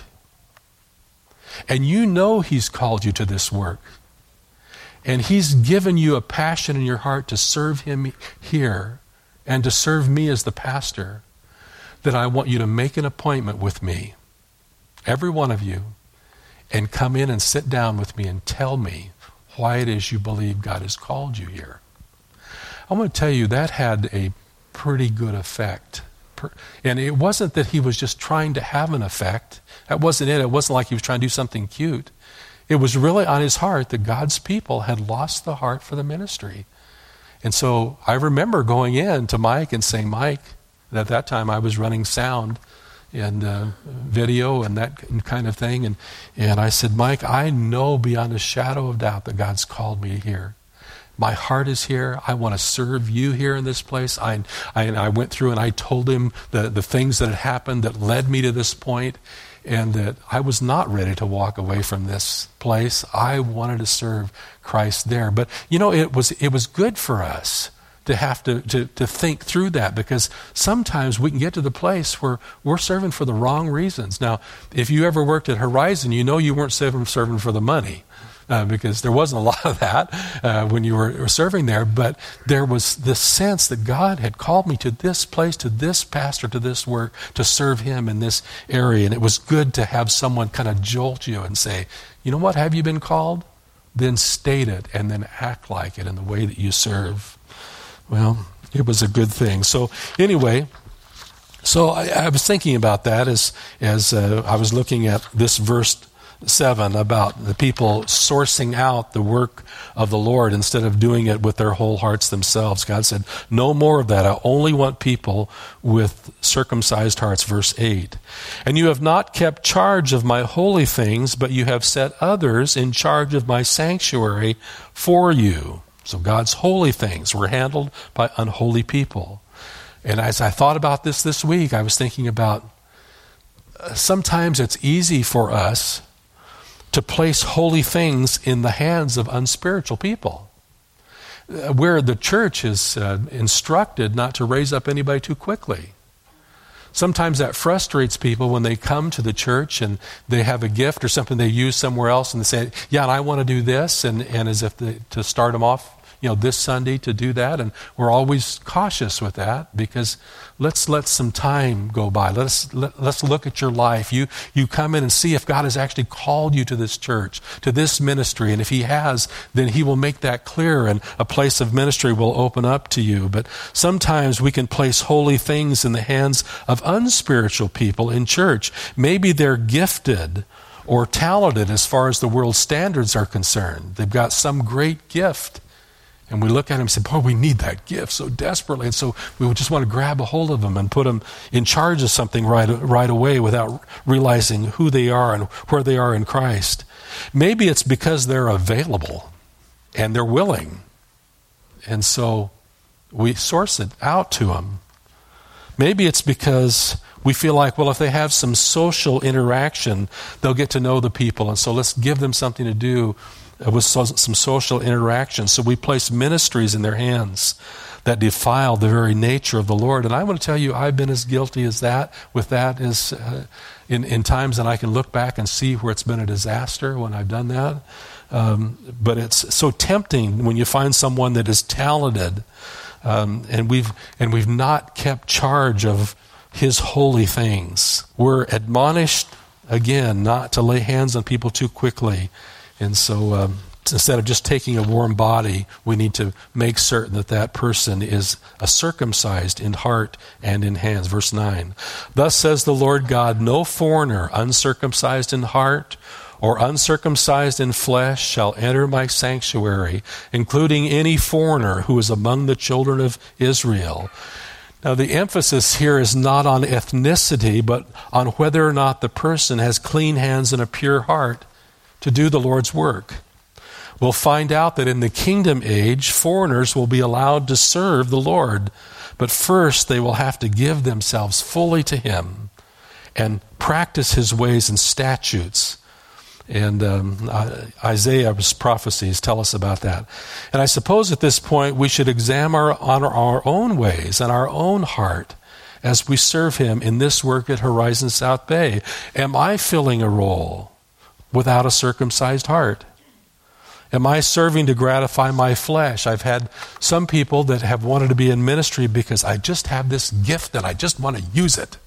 and you know He's called you to this work, and He's given you a passion in your heart to serve Him here, and to serve me as the pastor, then I want you to make an appointment with me, every one of you, and come in and sit down with me and tell me why it is you believe God has called you here. I want to tell you that had a pretty good effect. And it wasn't that he was just trying to have an effect. That wasn't it. It wasn't like he was trying to do something cute. It was really on his heart that God's people had lost the heart for the ministry. And so I remember going in to Mike and saying, Mike, at that time I was running sound and video and that kind of thing. And I said, Mike, I know beyond a shadow of doubt that God's called me here. My heart is here. I want to serve you here in this place. I went through and I told him the things that had happened that led me to this point, and that I was not ready to walk away from this place. I wanted to serve Christ there. But, it was good for us to have to think through that, because sometimes we can get to the place where we're serving for the wrong reasons. Now, if you ever worked at Horizon, you know you weren't serving for the money. Because there wasn't a lot of that when you were serving there, but there was this sense that God had called me to this place, to this pastor, to this work, to serve Him in this area. And it was good to have someone kind of jolt you and say, you know what, have you been called? Then state it and then act like it in the way that you serve. Well, it was a good thing. So anyway, I was thinking about that as I was looking at this verse 7 about the people sourcing out the work of the Lord instead of doing it with their whole hearts themselves. God said, no more of that. I only want people with circumcised hearts. Verse 8. And you have not kept charge of my holy things, but you have set others in charge of my sanctuary for you. So God's holy things were handled by unholy people. And as I thought about this week, I was thinking about sometimes it's easy for us to place holy things in the hands of unspiritual people. where the church is instructed not to raise up anybody too quickly. Sometimes that frustrates people when they come to the church and they have a gift or something they use somewhere else and they say, yeah, and I want to do this, and as if to start them off, this Sunday to do that. And we're always cautious with that, because let's let some time go by. Let's look at your life. You come in and see if God has actually called you to this church, to this ministry. And if he has, then he will make that clear and a place of ministry will open up to you. But sometimes we can place holy things in the hands of unspiritual people in church. Maybe they're gifted or talented as far as the world's standards are concerned. They've got some great gift. And we look at him and say, boy, we need that gift so desperately. And so we would just want to grab a hold of them and put them in charge of something right away without realizing who they are and where they are in Christ. Maybe it's because they're available and they're willing. And so we source it out to them. Maybe it's because we feel like, well, if they have some social interaction, they'll get to know the people. And so let's give them something to do with some social interaction. So we place ministries in their hands that defile the very nature of the Lord. And I want to tell you, I've been as guilty as that, with that, as in times that I can look back and see where it's been a disaster when I've done that. But it's so tempting when you find someone that is talented, and we've not kept charge of his holy things. We're admonished, again, not to lay hands on people too quickly. And so instead of just taking a warm body, we need to make certain that person is circumcised in heart and in hands. Verse 9, thus says the Lord God, no foreigner uncircumcised in heart or uncircumcised in flesh shall enter my sanctuary, including any foreigner who is among the children of Israel. Now, the emphasis here is not on ethnicity, but on whether or not the person has clean hands and a pure heart to do the Lord's work. We'll find out that in the kingdom age, foreigners will be allowed to serve the Lord, but first they will have to give themselves fully to him and practice his ways and statutes. And Isaiah's prophecies tell us about that. And I suppose at this point we should examine our own ways and our own heart as we serve him in this work at Horizon South Bay. Am I filling a role without a circumcised heart? Am I serving to gratify my flesh? I've had some people that have wanted to be in ministry because I just have this gift and I just want to use it.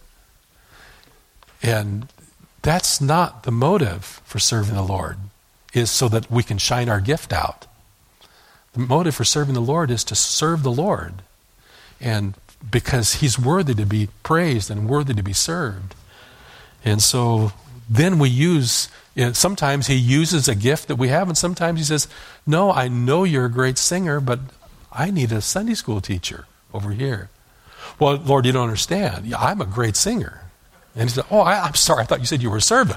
And that's not the motive for serving the Lord, is so that we can shine our gift out. The motive for serving the Lord is to serve the Lord, and because he's worthy to be praised and worthy to be served. And so then we use, sometimes he uses a gift that we have, and sometimes he says, no, I know you're a great singer, but I need a Sunday school teacher over here. Well, Lord, you don't understand. Yeah, I'm a great singer. And he said, oh, I'm sorry, I thought you said you were a servant.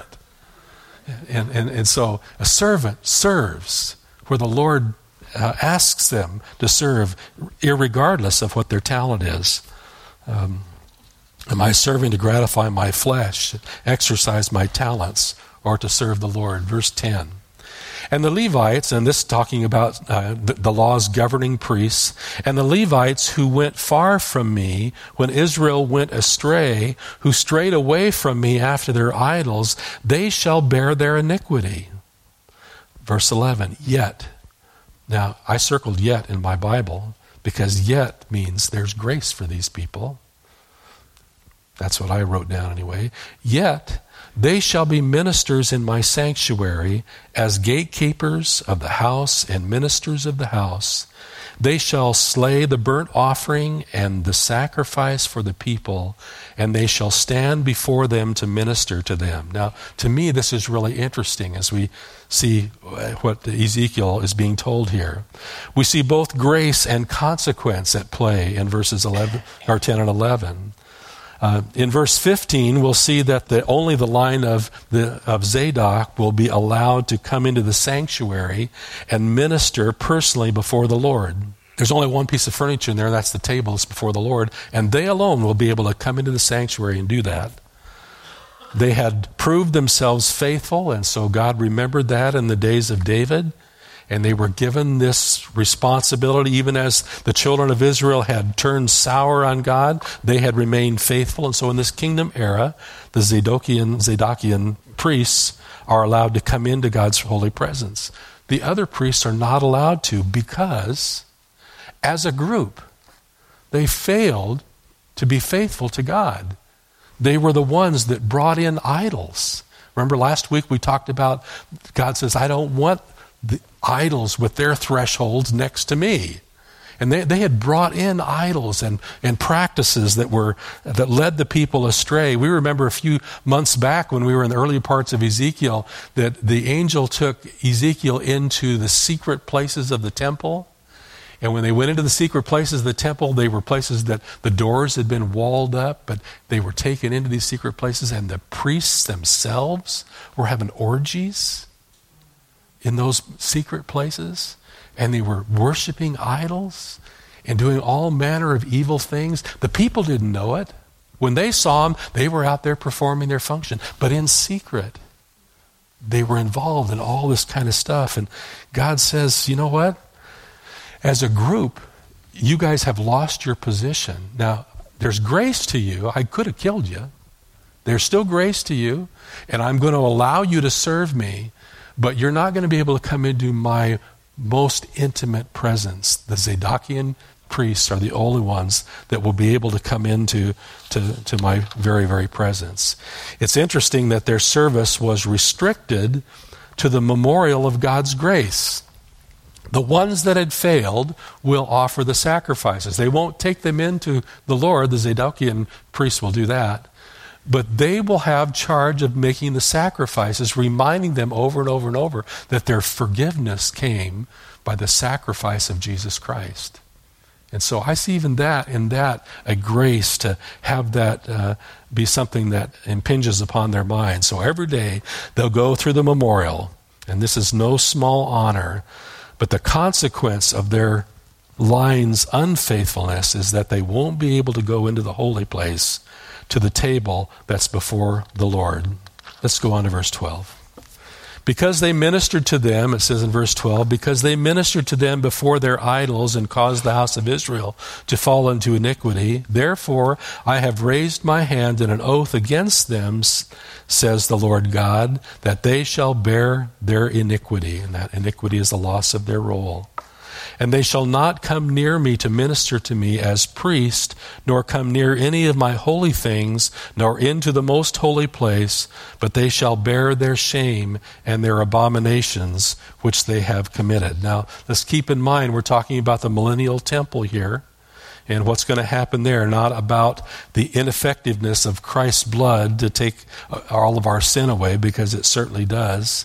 And so a servant serves where the Lord asks them to serve, irregardless of what their talent is. Am I serving to gratify my flesh, exercise my talents, or to serve the Lord? Verse 10. And the Levites, and this is talking about the laws governing priests, and the Levites who went far from me when Israel went astray, who strayed away from me after their idols, they shall bear their iniquity. Verse 11, yet. Now, I circled yet in my Bible because yet means there's grace for these people. That's what I wrote down anyway. Yet they shall be ministers in my sanctuary as gatekeepers of the house and ministers of the house. They shall slay the burnt offering and the sacrifice for the people, and they shall stand before them to minister to them. Now, to me, this is really interesting as we see what Ezekiel is being told here. We see both grace and consequence at play in verses 10 and 11. In verse 15, we'll see that only the line of Zadok will be allowed to come into the sanctuary and minister personally before the Lord. There's only one piece of furniture in there, that's the table that's before the Lord, and they alone will be able to come into the sanctuary and do that. They had proved themselves faithful, and so God remembered that in the days of David, And they were given this responsibility, even as the children of Israel had turned sour on God, they had remained faithful. And so in this kingdom era, the Zadokian priests are allowed to come into God's holy presence. The other priests are not allowed to because, as a group, they failed to be faithful to God. They were the ones that brought in idols. Remember last week we talked about God says, I don't want the idols with their thresholds next to me. And they had brought in idols and practices that led the people astray. We remember a few months back when we were in the early parts of Ezekiel that the angel took Ezekiel into the secret places of the temple. And when they went into the secret places of the temple, they were places that the doors had been walled up, but they were taken into these secret places, and the priests themselves were having orgies in those secret places, and they were worshiping idols and doing all manner of evil things. The people didn't know it. When they saw them, they were out there performing their function, but in secret, they were involved in all this kind of stuff. And God says, you know what? As a group, you guys have lost your position. Now, there's grace to you. I could have killed you. There's still grace to you, and I'm going to allow you to serve me, but you're not going to be able to come into my most intimate presence. The Zadokian priests are the only ones that will be able to come into to my very, very presence. It's interesting that their service was restricted to the memorial of God's grace. The ones that had failed will offer the sacrifices. They won't take them into the Lord. The Zadokian priests will do that. But they will have charge of making the sacrifices, reminding them over and over and over that their forgiveness came by the sacrifice of Jesus Christ. And so I see even that, in that, a grace to have that be something that impinges upon their mind. So every day they'll go through the memorial, and this is no small honor, but the consequence of their line's unfaithfulness is that they won't be able to go into the holy place, to the table that's before the Lord. Let's go on to verse 12. Because they ministered to them, it says in verse 12, because they ministered to them before their idols and caused the house of Israel to fall into iniquity, therefore I have raised my hand in an oath against them, says the Lord God, that they shall bear their iniquity, and that iniquity is the loss of their roll. And they shall not come near me to minister to me as priest, nor come near any of my holy things, nor into the most holy place, but they shall bear their shame and their abominations which they have committed. Now, let's keep in mind, we're talking about the millennial temple here, and what's going to happen there, not about the ineffectiveness of Christ's blood to take all of our sin away, because it certainly does.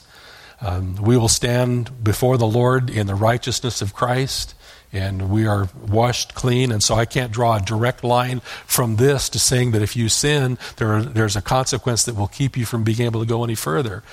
We will stand before the Lord in the righteousness of Christ, and we are washed clean. And so I can't draw a direct line from this to saying that if you sin, there's a consequence that will keep you from being able to go any further.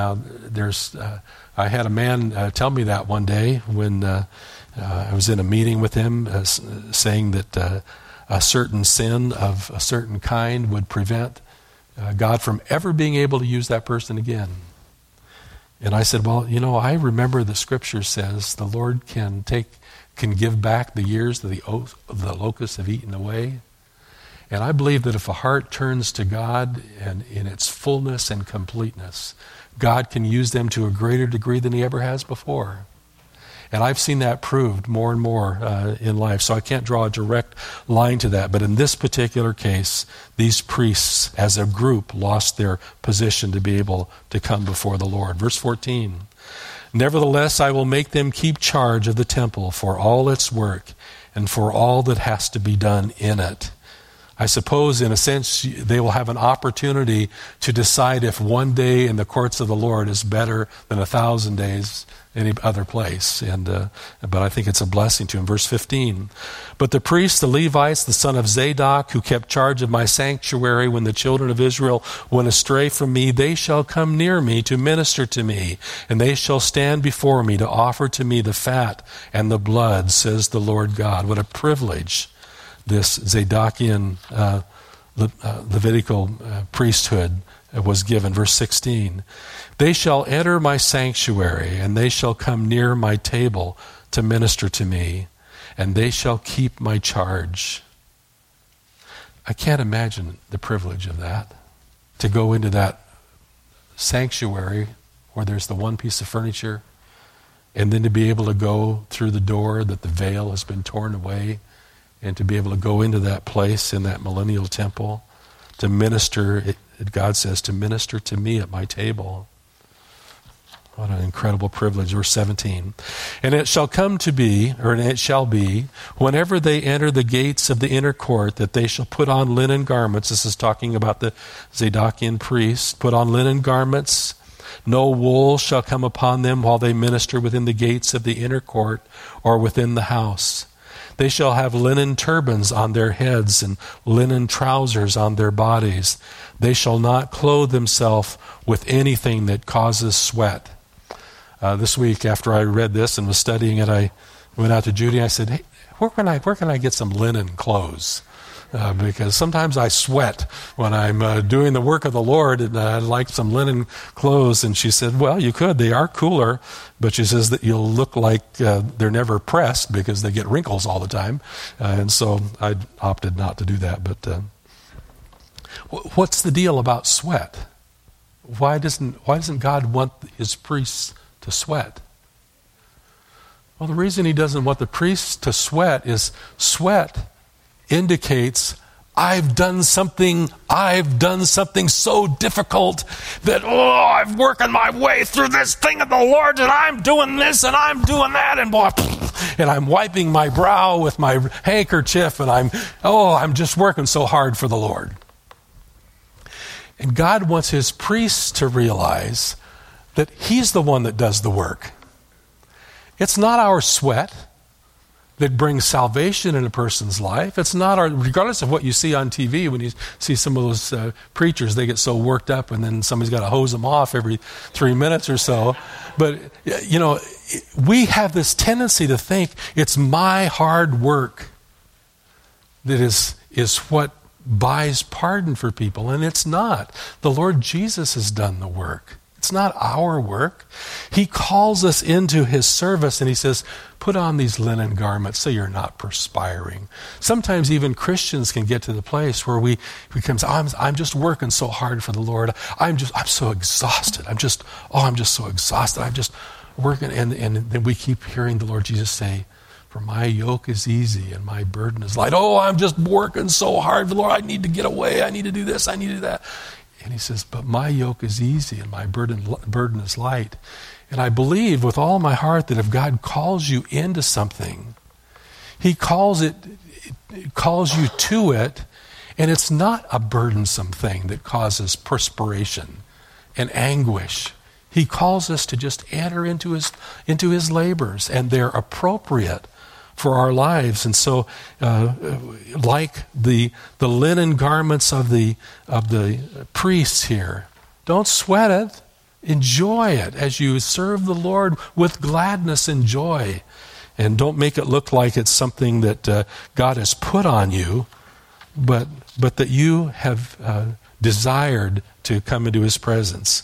I had a man tell me that one day when I was in a meeting with him, saying that a certain sin of a certain kind would prevent God from ever being able to use that person again. And I said, well, I remember the scripture says the Lord can give back the years that the locusts have eaten away. And I believe that if a heart turns to God and in its fullness and completeness, God can use them to a greater degree than he ever has before. And I've seen that proved more and more in life. So I can't draw a direct line to that. But in this particular case, these priests as a group lost their position to be able to come before the Lord. Verse 14, nevertheless, I will make them keep charge of the temple for all its work and for all that has to be done in it. I suppose, in a sense, they will have an opportunity to decide if one day in the courts of the Lord is better than 1,000 days any other place. But I think it's a blessing to him. Verse 15, but the priests, the Levites, the son of Zadok, who kept charge of my sanctuary when the children of Israel went astray from me, they shall come near me to minister to me, and they shall stand before me to offer to me the fat and the blood, says the Lord God. What a privilege this Zadokian Levitical priesthood was given. Verse 16, they shall enter my sanctuary, and they shall come near my table to minister to me, and they shall keep my charge. I can't imagine the privilege of that, to go into that sanctuary where there's the one piece of furniture, and then to be able to go through the door that the veil has been torn away, and to be able to go into that place in that millennial temple to minister, God says, to minister to me at my table. What an incredible privilege. Verse 17. And it shall come to be, or it shall be, whenever they enter the gates of the inner court, that they shall put on linen garments. This is talking about the Zadokian priests. Put on linen garments. No wool shall come upon them while they minister within the gates of the inner court or within the house. They shall have linen turbans on their heads and linen trousers on their bodies. They shall not clothe themselves with anything that causes sweat. This week, after I read this and was studying it, I went out to Judy and I said, hey, where can I get some linen clothes? Because sometimes I sweat when I'm doing the work of the Lord, and I'd like some linen clothes. And she said, well, you could. They are cooler, but she says that you'll look like they're never pressed because they get wrinkles all the time. And so I opted not to do that. But what's the deal about sweat? Why doesn't God want his priests to sweat? Well, the reason he doesn't want the priests to sweat is sweat indicates I've done something so difficult that, I'm working my way through this thing of the Lord, and I'm doing this and I'm doing that, and I'm wiping my brow with my handkerchief, and I'm just working so hard for the Lord. And God wants his priests to realize that he's the one that does the work. It's not our sweat that brings salvation in a person's life. It's not regardless of what you see on TV, when you see some of those preachers, they get so worked up and then somebody's got to hose them off every 3 minutes or so. But, we have this tendency to think it's my hard work that is what buys pardon for people, and it's not. The Lord Jesus has done the work. It's not our work. He calls us into his service, and he says, put on these linen garments so you're not perspiring. Sometimes even Christians can get to the place where we become, I'm just working so hard for the Lord. I'm so exhausted. I'm just so exhausted. I'm just working. And then we keep hearing the Lord Jesus say, for my yoke is easy and my burden is light. I'm just working so hard for the Lord. I need to get away. I need to do this. I need to do that. And he says, but my yoke is easy and my burden is light. And I believe with all my heart that if God calls you into something, he calls you to it, and it's not a burdensome thing that causes perspiration and anguish. He calls us to just enter into his labors, and they're appropriate for our lives. And so, like the linen garments of the priests here, don't sweat it. Enjoy it as you serve the Lord with gladness and joy. And don't make it look like it's something that God has put on you, but that you have desired to come into his presence.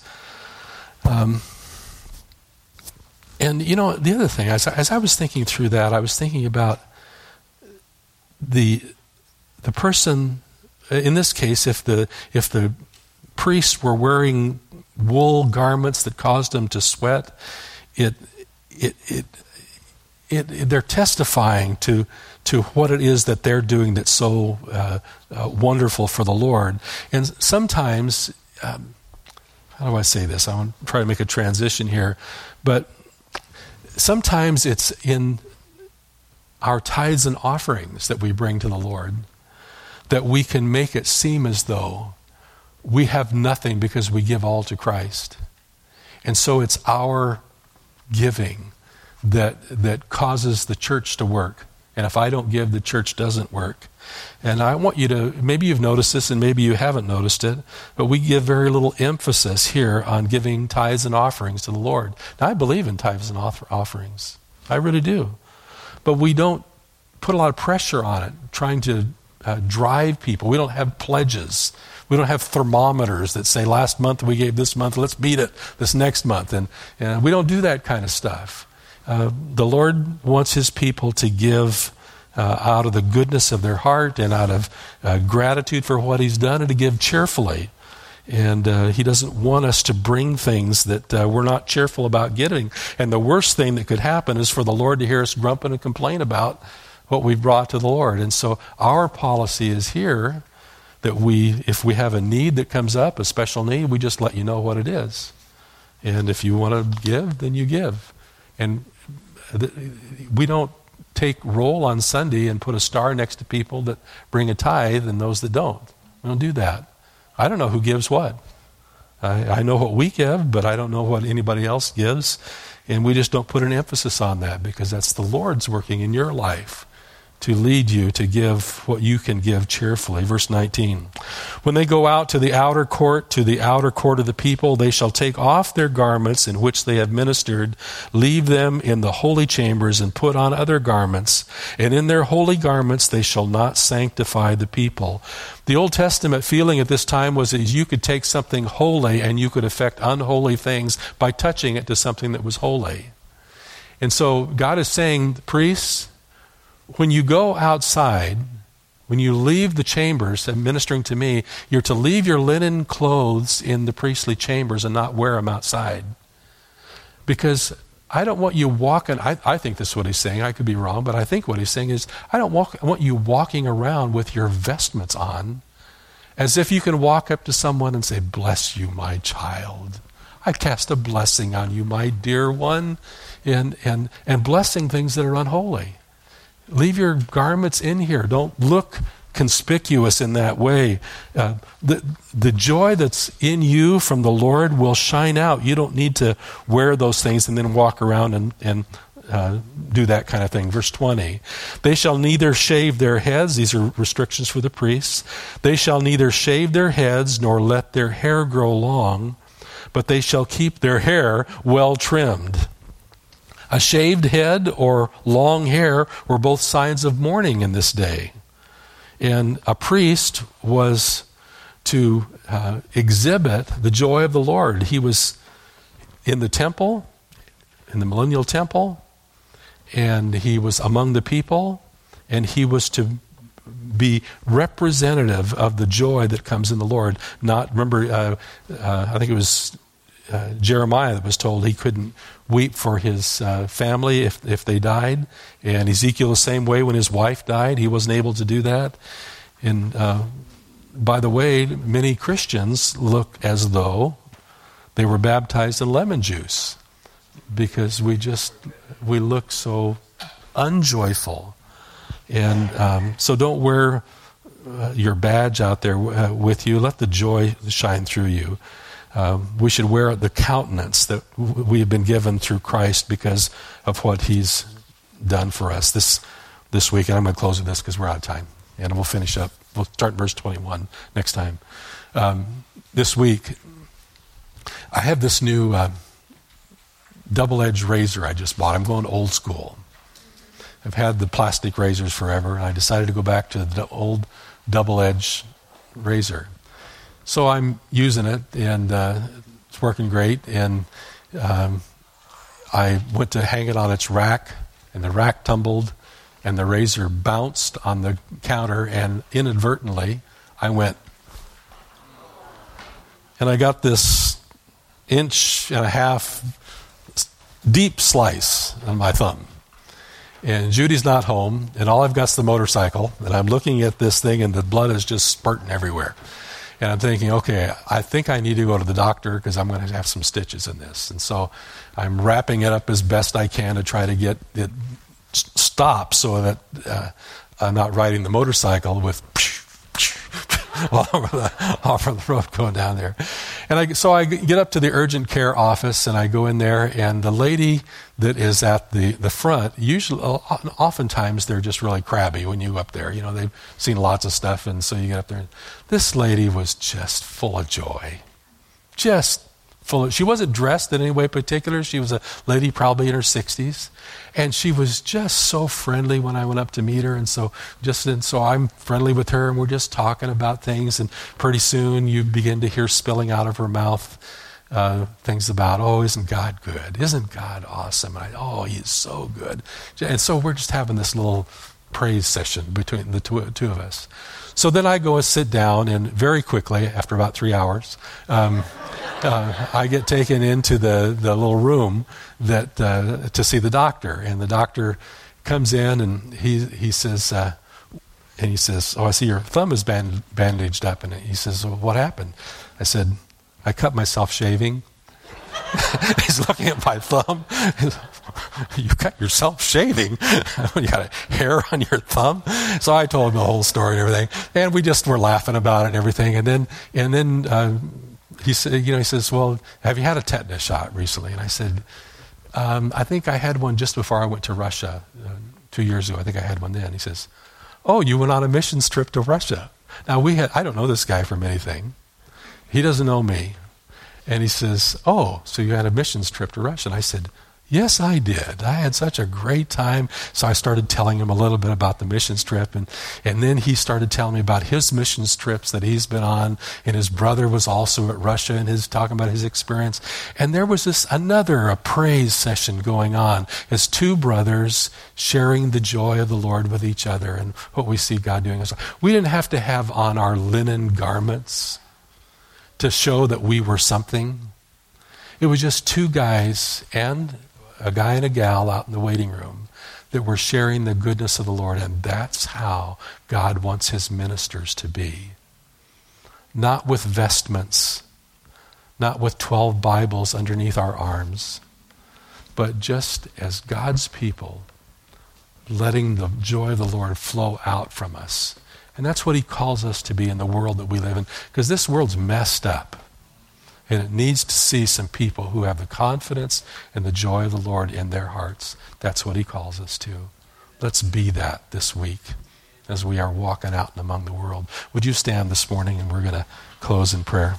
And the other thing, as I was thinking through that, I was thinking about the person. In this case, if the priests were wearing wool garments that caused them to sweat, they're testifying to what it is that they're doing that's so wonderful for the Lord. And sometimes, how do I say this? I want to try to make a transition here, but sometimes it's in our tithes and offerings that we bring to the Lord that we can make it seem as though we have nothing because we give all to Christ. And so it's our giving that causes the church to work. And if I don't give, the church doesn't work. And I want you to, maybe you've noticed this and maybe you haven't noticed it, but we give very little emphasis here on giving tithes and offerings to the Lord. Now, I believe in tithes and offerings. I really do. But we don't put a lot of pressure on it, trying to drive people. We don't have pledges. We don't have thermometers that say last month we gave this month, let's beat it this next month. And we don't do that kind of stuff. The Lord wants his people to give out of the goodness of their heart and out of gratitude for what he's done, and to give cheerfully. And he doesn't want us to bring things that we're not cheerful about getting. And the worst thing that could happen is for the Lord to hear us grump and complain about what we've brought to the Lord. And so our policy is here that if we have a need that comes up, a special need, we just let you know what it is. And if you want to give, then you give. And we don't take roll on Sunday and put a star next to people that bring a tithe and those that don't. We don't do that. I don't know who gives what. I know what we give, but I don't know what anybody else gives. And we just don't put an emphasis on that, because that's the Lord's working in your life to lead you to give what you can give cheerfully. Verse 19. When they go out to the outer court of the people, they shall take off their garments in which they have ministered, leave them in the holy chambers, and put on other garments. And in their holy garments they shall not sanctify the people. The Old Testament feeling at this time was that you could take something holy and you could affect unholy things by touching it to something that was holy. And so God is saying, priests, when you go outside, when you leave the chambers and ministering to me, you're to leave your linen clothes in the priestly chambers and not wear them outside. Because I don't want you walking, I think this is what he's saying, I could be wrong, but I think what he's saying is, I want you walking around with your vestments on, as if you can walk up to someone and say, bless you, my child. I cast a blessing on you, my dear one, and blessing things that are unholy. Leave your garments in here. Don't look conspicuous in that way. The joy that's in you from the Lord will shine out. You don't need to wear those things and then walk around and do that kind of thing. Verse 20. They shall neither shave their heads. These are restrictions for the priests. They shall neither shave their heads nor let their hair grow long, but they shall keep their hair well trimmed. A shaved head or long hair were both signs of mourning in this day. And a priest was to exhibit the joy of the Lord. He was in the temple, in the millennial temple, and he was among the people, and he was to be representative of the joy that comes in the Lord. Remember, I think it was Jeremiah that was told he couldn't weep for his family if they died. And Ezekiel the same way, when his wife died, he wasn't able to do that. And by the way, many Christians look as though they were baptized in lemon juice, because we look so unjoyful. And so don't wear your badge out there with you. Let the joy shine through you. We should wear the countenance that we have been given through Christ because of what he's done for us this week. And I'm going to close with this because we're out of time. And we'll finish up. We'll start in verse 21 next time. This week, I have this new double-edged razor I just bought. I'm going old school. I've had the plastic razors forever, and I decided to go back to the old double-edged razor. So I'm using it, and it's working great. And I went to hang it on its rack, and the rack tumbled, and the razor bounced on the counter, and inadvertently I went, and I got this 1.5 inch deep slice on my thumb. And Judy's not home, and all I've got is the motorcycle, and I'm looking at this thing, and the blood is just spurting everywhere. And I'm thinking, okay, I think I need to go to the doctor because I'm going to have some stitches in this. And so I'm wrapping it up as best I can to try to get it stopped so that I'm not riding the motorcycle with all over the road going down there. And so I get up to the urgent care office, and I go in there, and the lady that is at the front, oftentimes they're just really crabby when you go up there. You know, they've seen lots of stuff, and so you get up there. And this lady was just full of joy. Just She wasn't dressed in any way particular. She was a lady probably in her 60s. And she was just so friendly when I went up to meet her. And so I'm friendly with her, and we're just talking about things. And pretty soon you begin to hear spilling out of her mouth things about, oh, isn't God good? Isn't God awesome? And he is so good. And so we're just having this little praise session between the two of us. So then I go and sit down, and very quickly, after about 3 hours, I get taken into the little room that to see the doctor. And the doctor comes in, and he says, oh, I see your thumb is bandaged up. And he says, well, what happened? I said, I cut myself shaving. He's looking at my thumb. You cut yourself shaving? You got a hair on your thumb? So I told him the whole story and everything, and we just were laughing about it and everything. And then he said, he says, well, have you had a tetanus shot recently? And I said, I think I had one just before I went to Russia 2 years ago. I think I had one then. He says, oh, you went on a missions trip to Russia. Now I don't know this guy from anything. He doesn't know me. And he says, oh, so you had a missions trip to Russia? And I said, yes, I did. I had such a great time. So I started telling him a little bit about the missions trip. And then he started telling me about his missions trips that he's been on. And his brother was also at Russia, and he's talking about his experience. And there was a praise session going on as two brothers sharing the joy of the Lord with each other and what we see God doing. We didn't have to have on our linen garments to show that we were something. It was just two guys and a guy and a gal out in the waiting room that were sharing the goodness of the Lord, and that's how God wants his ministers to be. Not with vestments, not with 12 Bibles underneath our arms, but just as God's people, letting the joy of the Lord flow out from us. And that's what he calls us to be in the world that we live in, because this world's messed up. And it needs to see some people who have the confidence and the joy of the Lord in their hearts. That's what he calls us to. Let's be that this week as we are walking out and among the world. Would you stand this morning, and we're going to close in prayer.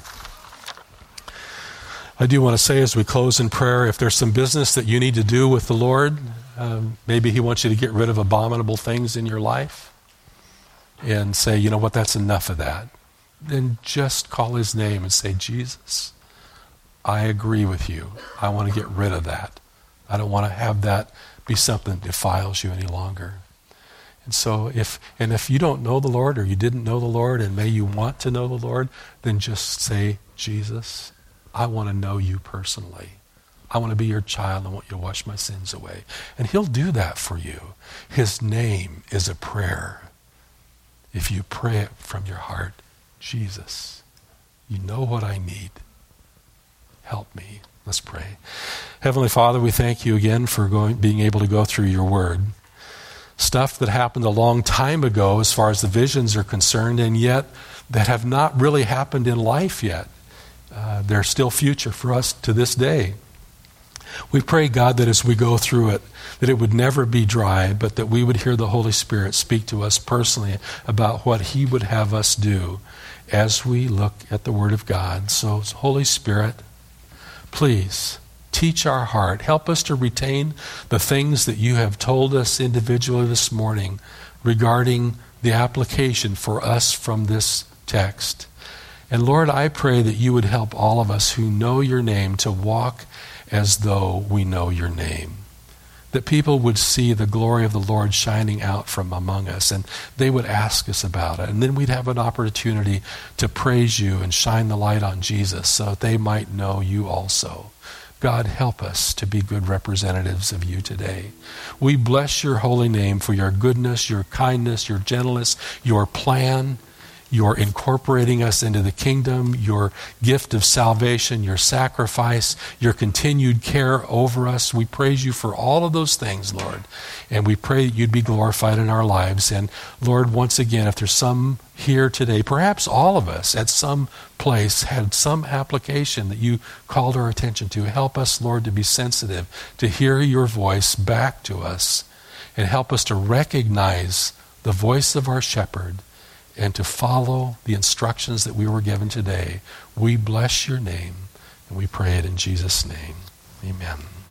I do want to say as we close in prayer, if there's some business that you need to do with the Lord, maybe he wants you to get rid of abominable things in your life, and say, you know what, that's enough of that. Then just call his name and say, Jesus, I agree with you. I want to get rid of that. I don't want to have that be something that defiles you any longer. And so if you don't know the Lord, or you didn't know the Lord, and may you want to know the Lord, then just say, Jesus, I want to know you personally. I want to be your child. I want you to wash my sins away. And he'll do that for you. His name is a prayer. If you pray it from your heart, Jesus, you know what I need. Help me. Let's pray. Heavenly Father, we thank you again for being able to go through your word. Stuff that happened a long time ago as far as the visions are concerned, and yet that have not really happened in life yet. They're still future for us to this day. We pray, God, that as we go through it, that it would never be dry, but that we would hear the Holy Spirit speak to us personally about what he would have us do as we look at the Word of God. So, Holy Spirit, please teach our heart. Help us to retain the things that you have told us individually this morning regarding the application for us from this text. And Lord, I pray that you would help all of us who know your name to walk as though we know your name. That people would see the glory of the Lord shining out from among us, and they would ask us about it. And then we'd have an opportunity to praise you and shine the light on Jesus so that they might know you also. God, help us to be good representatives of you today. We bless your holy name for your goodness, your kindness, your gentleness, your plan, your incorporating us into the kingdom, your gift of salvation, your sacrifice, your continued care over us. We praise you for all of those things, Lord. And we pray that you'd be glorified in our lives. And Lord, once again, if there's some here today, perhaps all of us at some place had some application that you called our attention to, help us, Lord, to be sensitive, to hear your voice back to us, and help us to recognize the voice of our shepherd and to follow the instructions that we were given today. We bless your name. And we pray it in Jesus' name. Amen.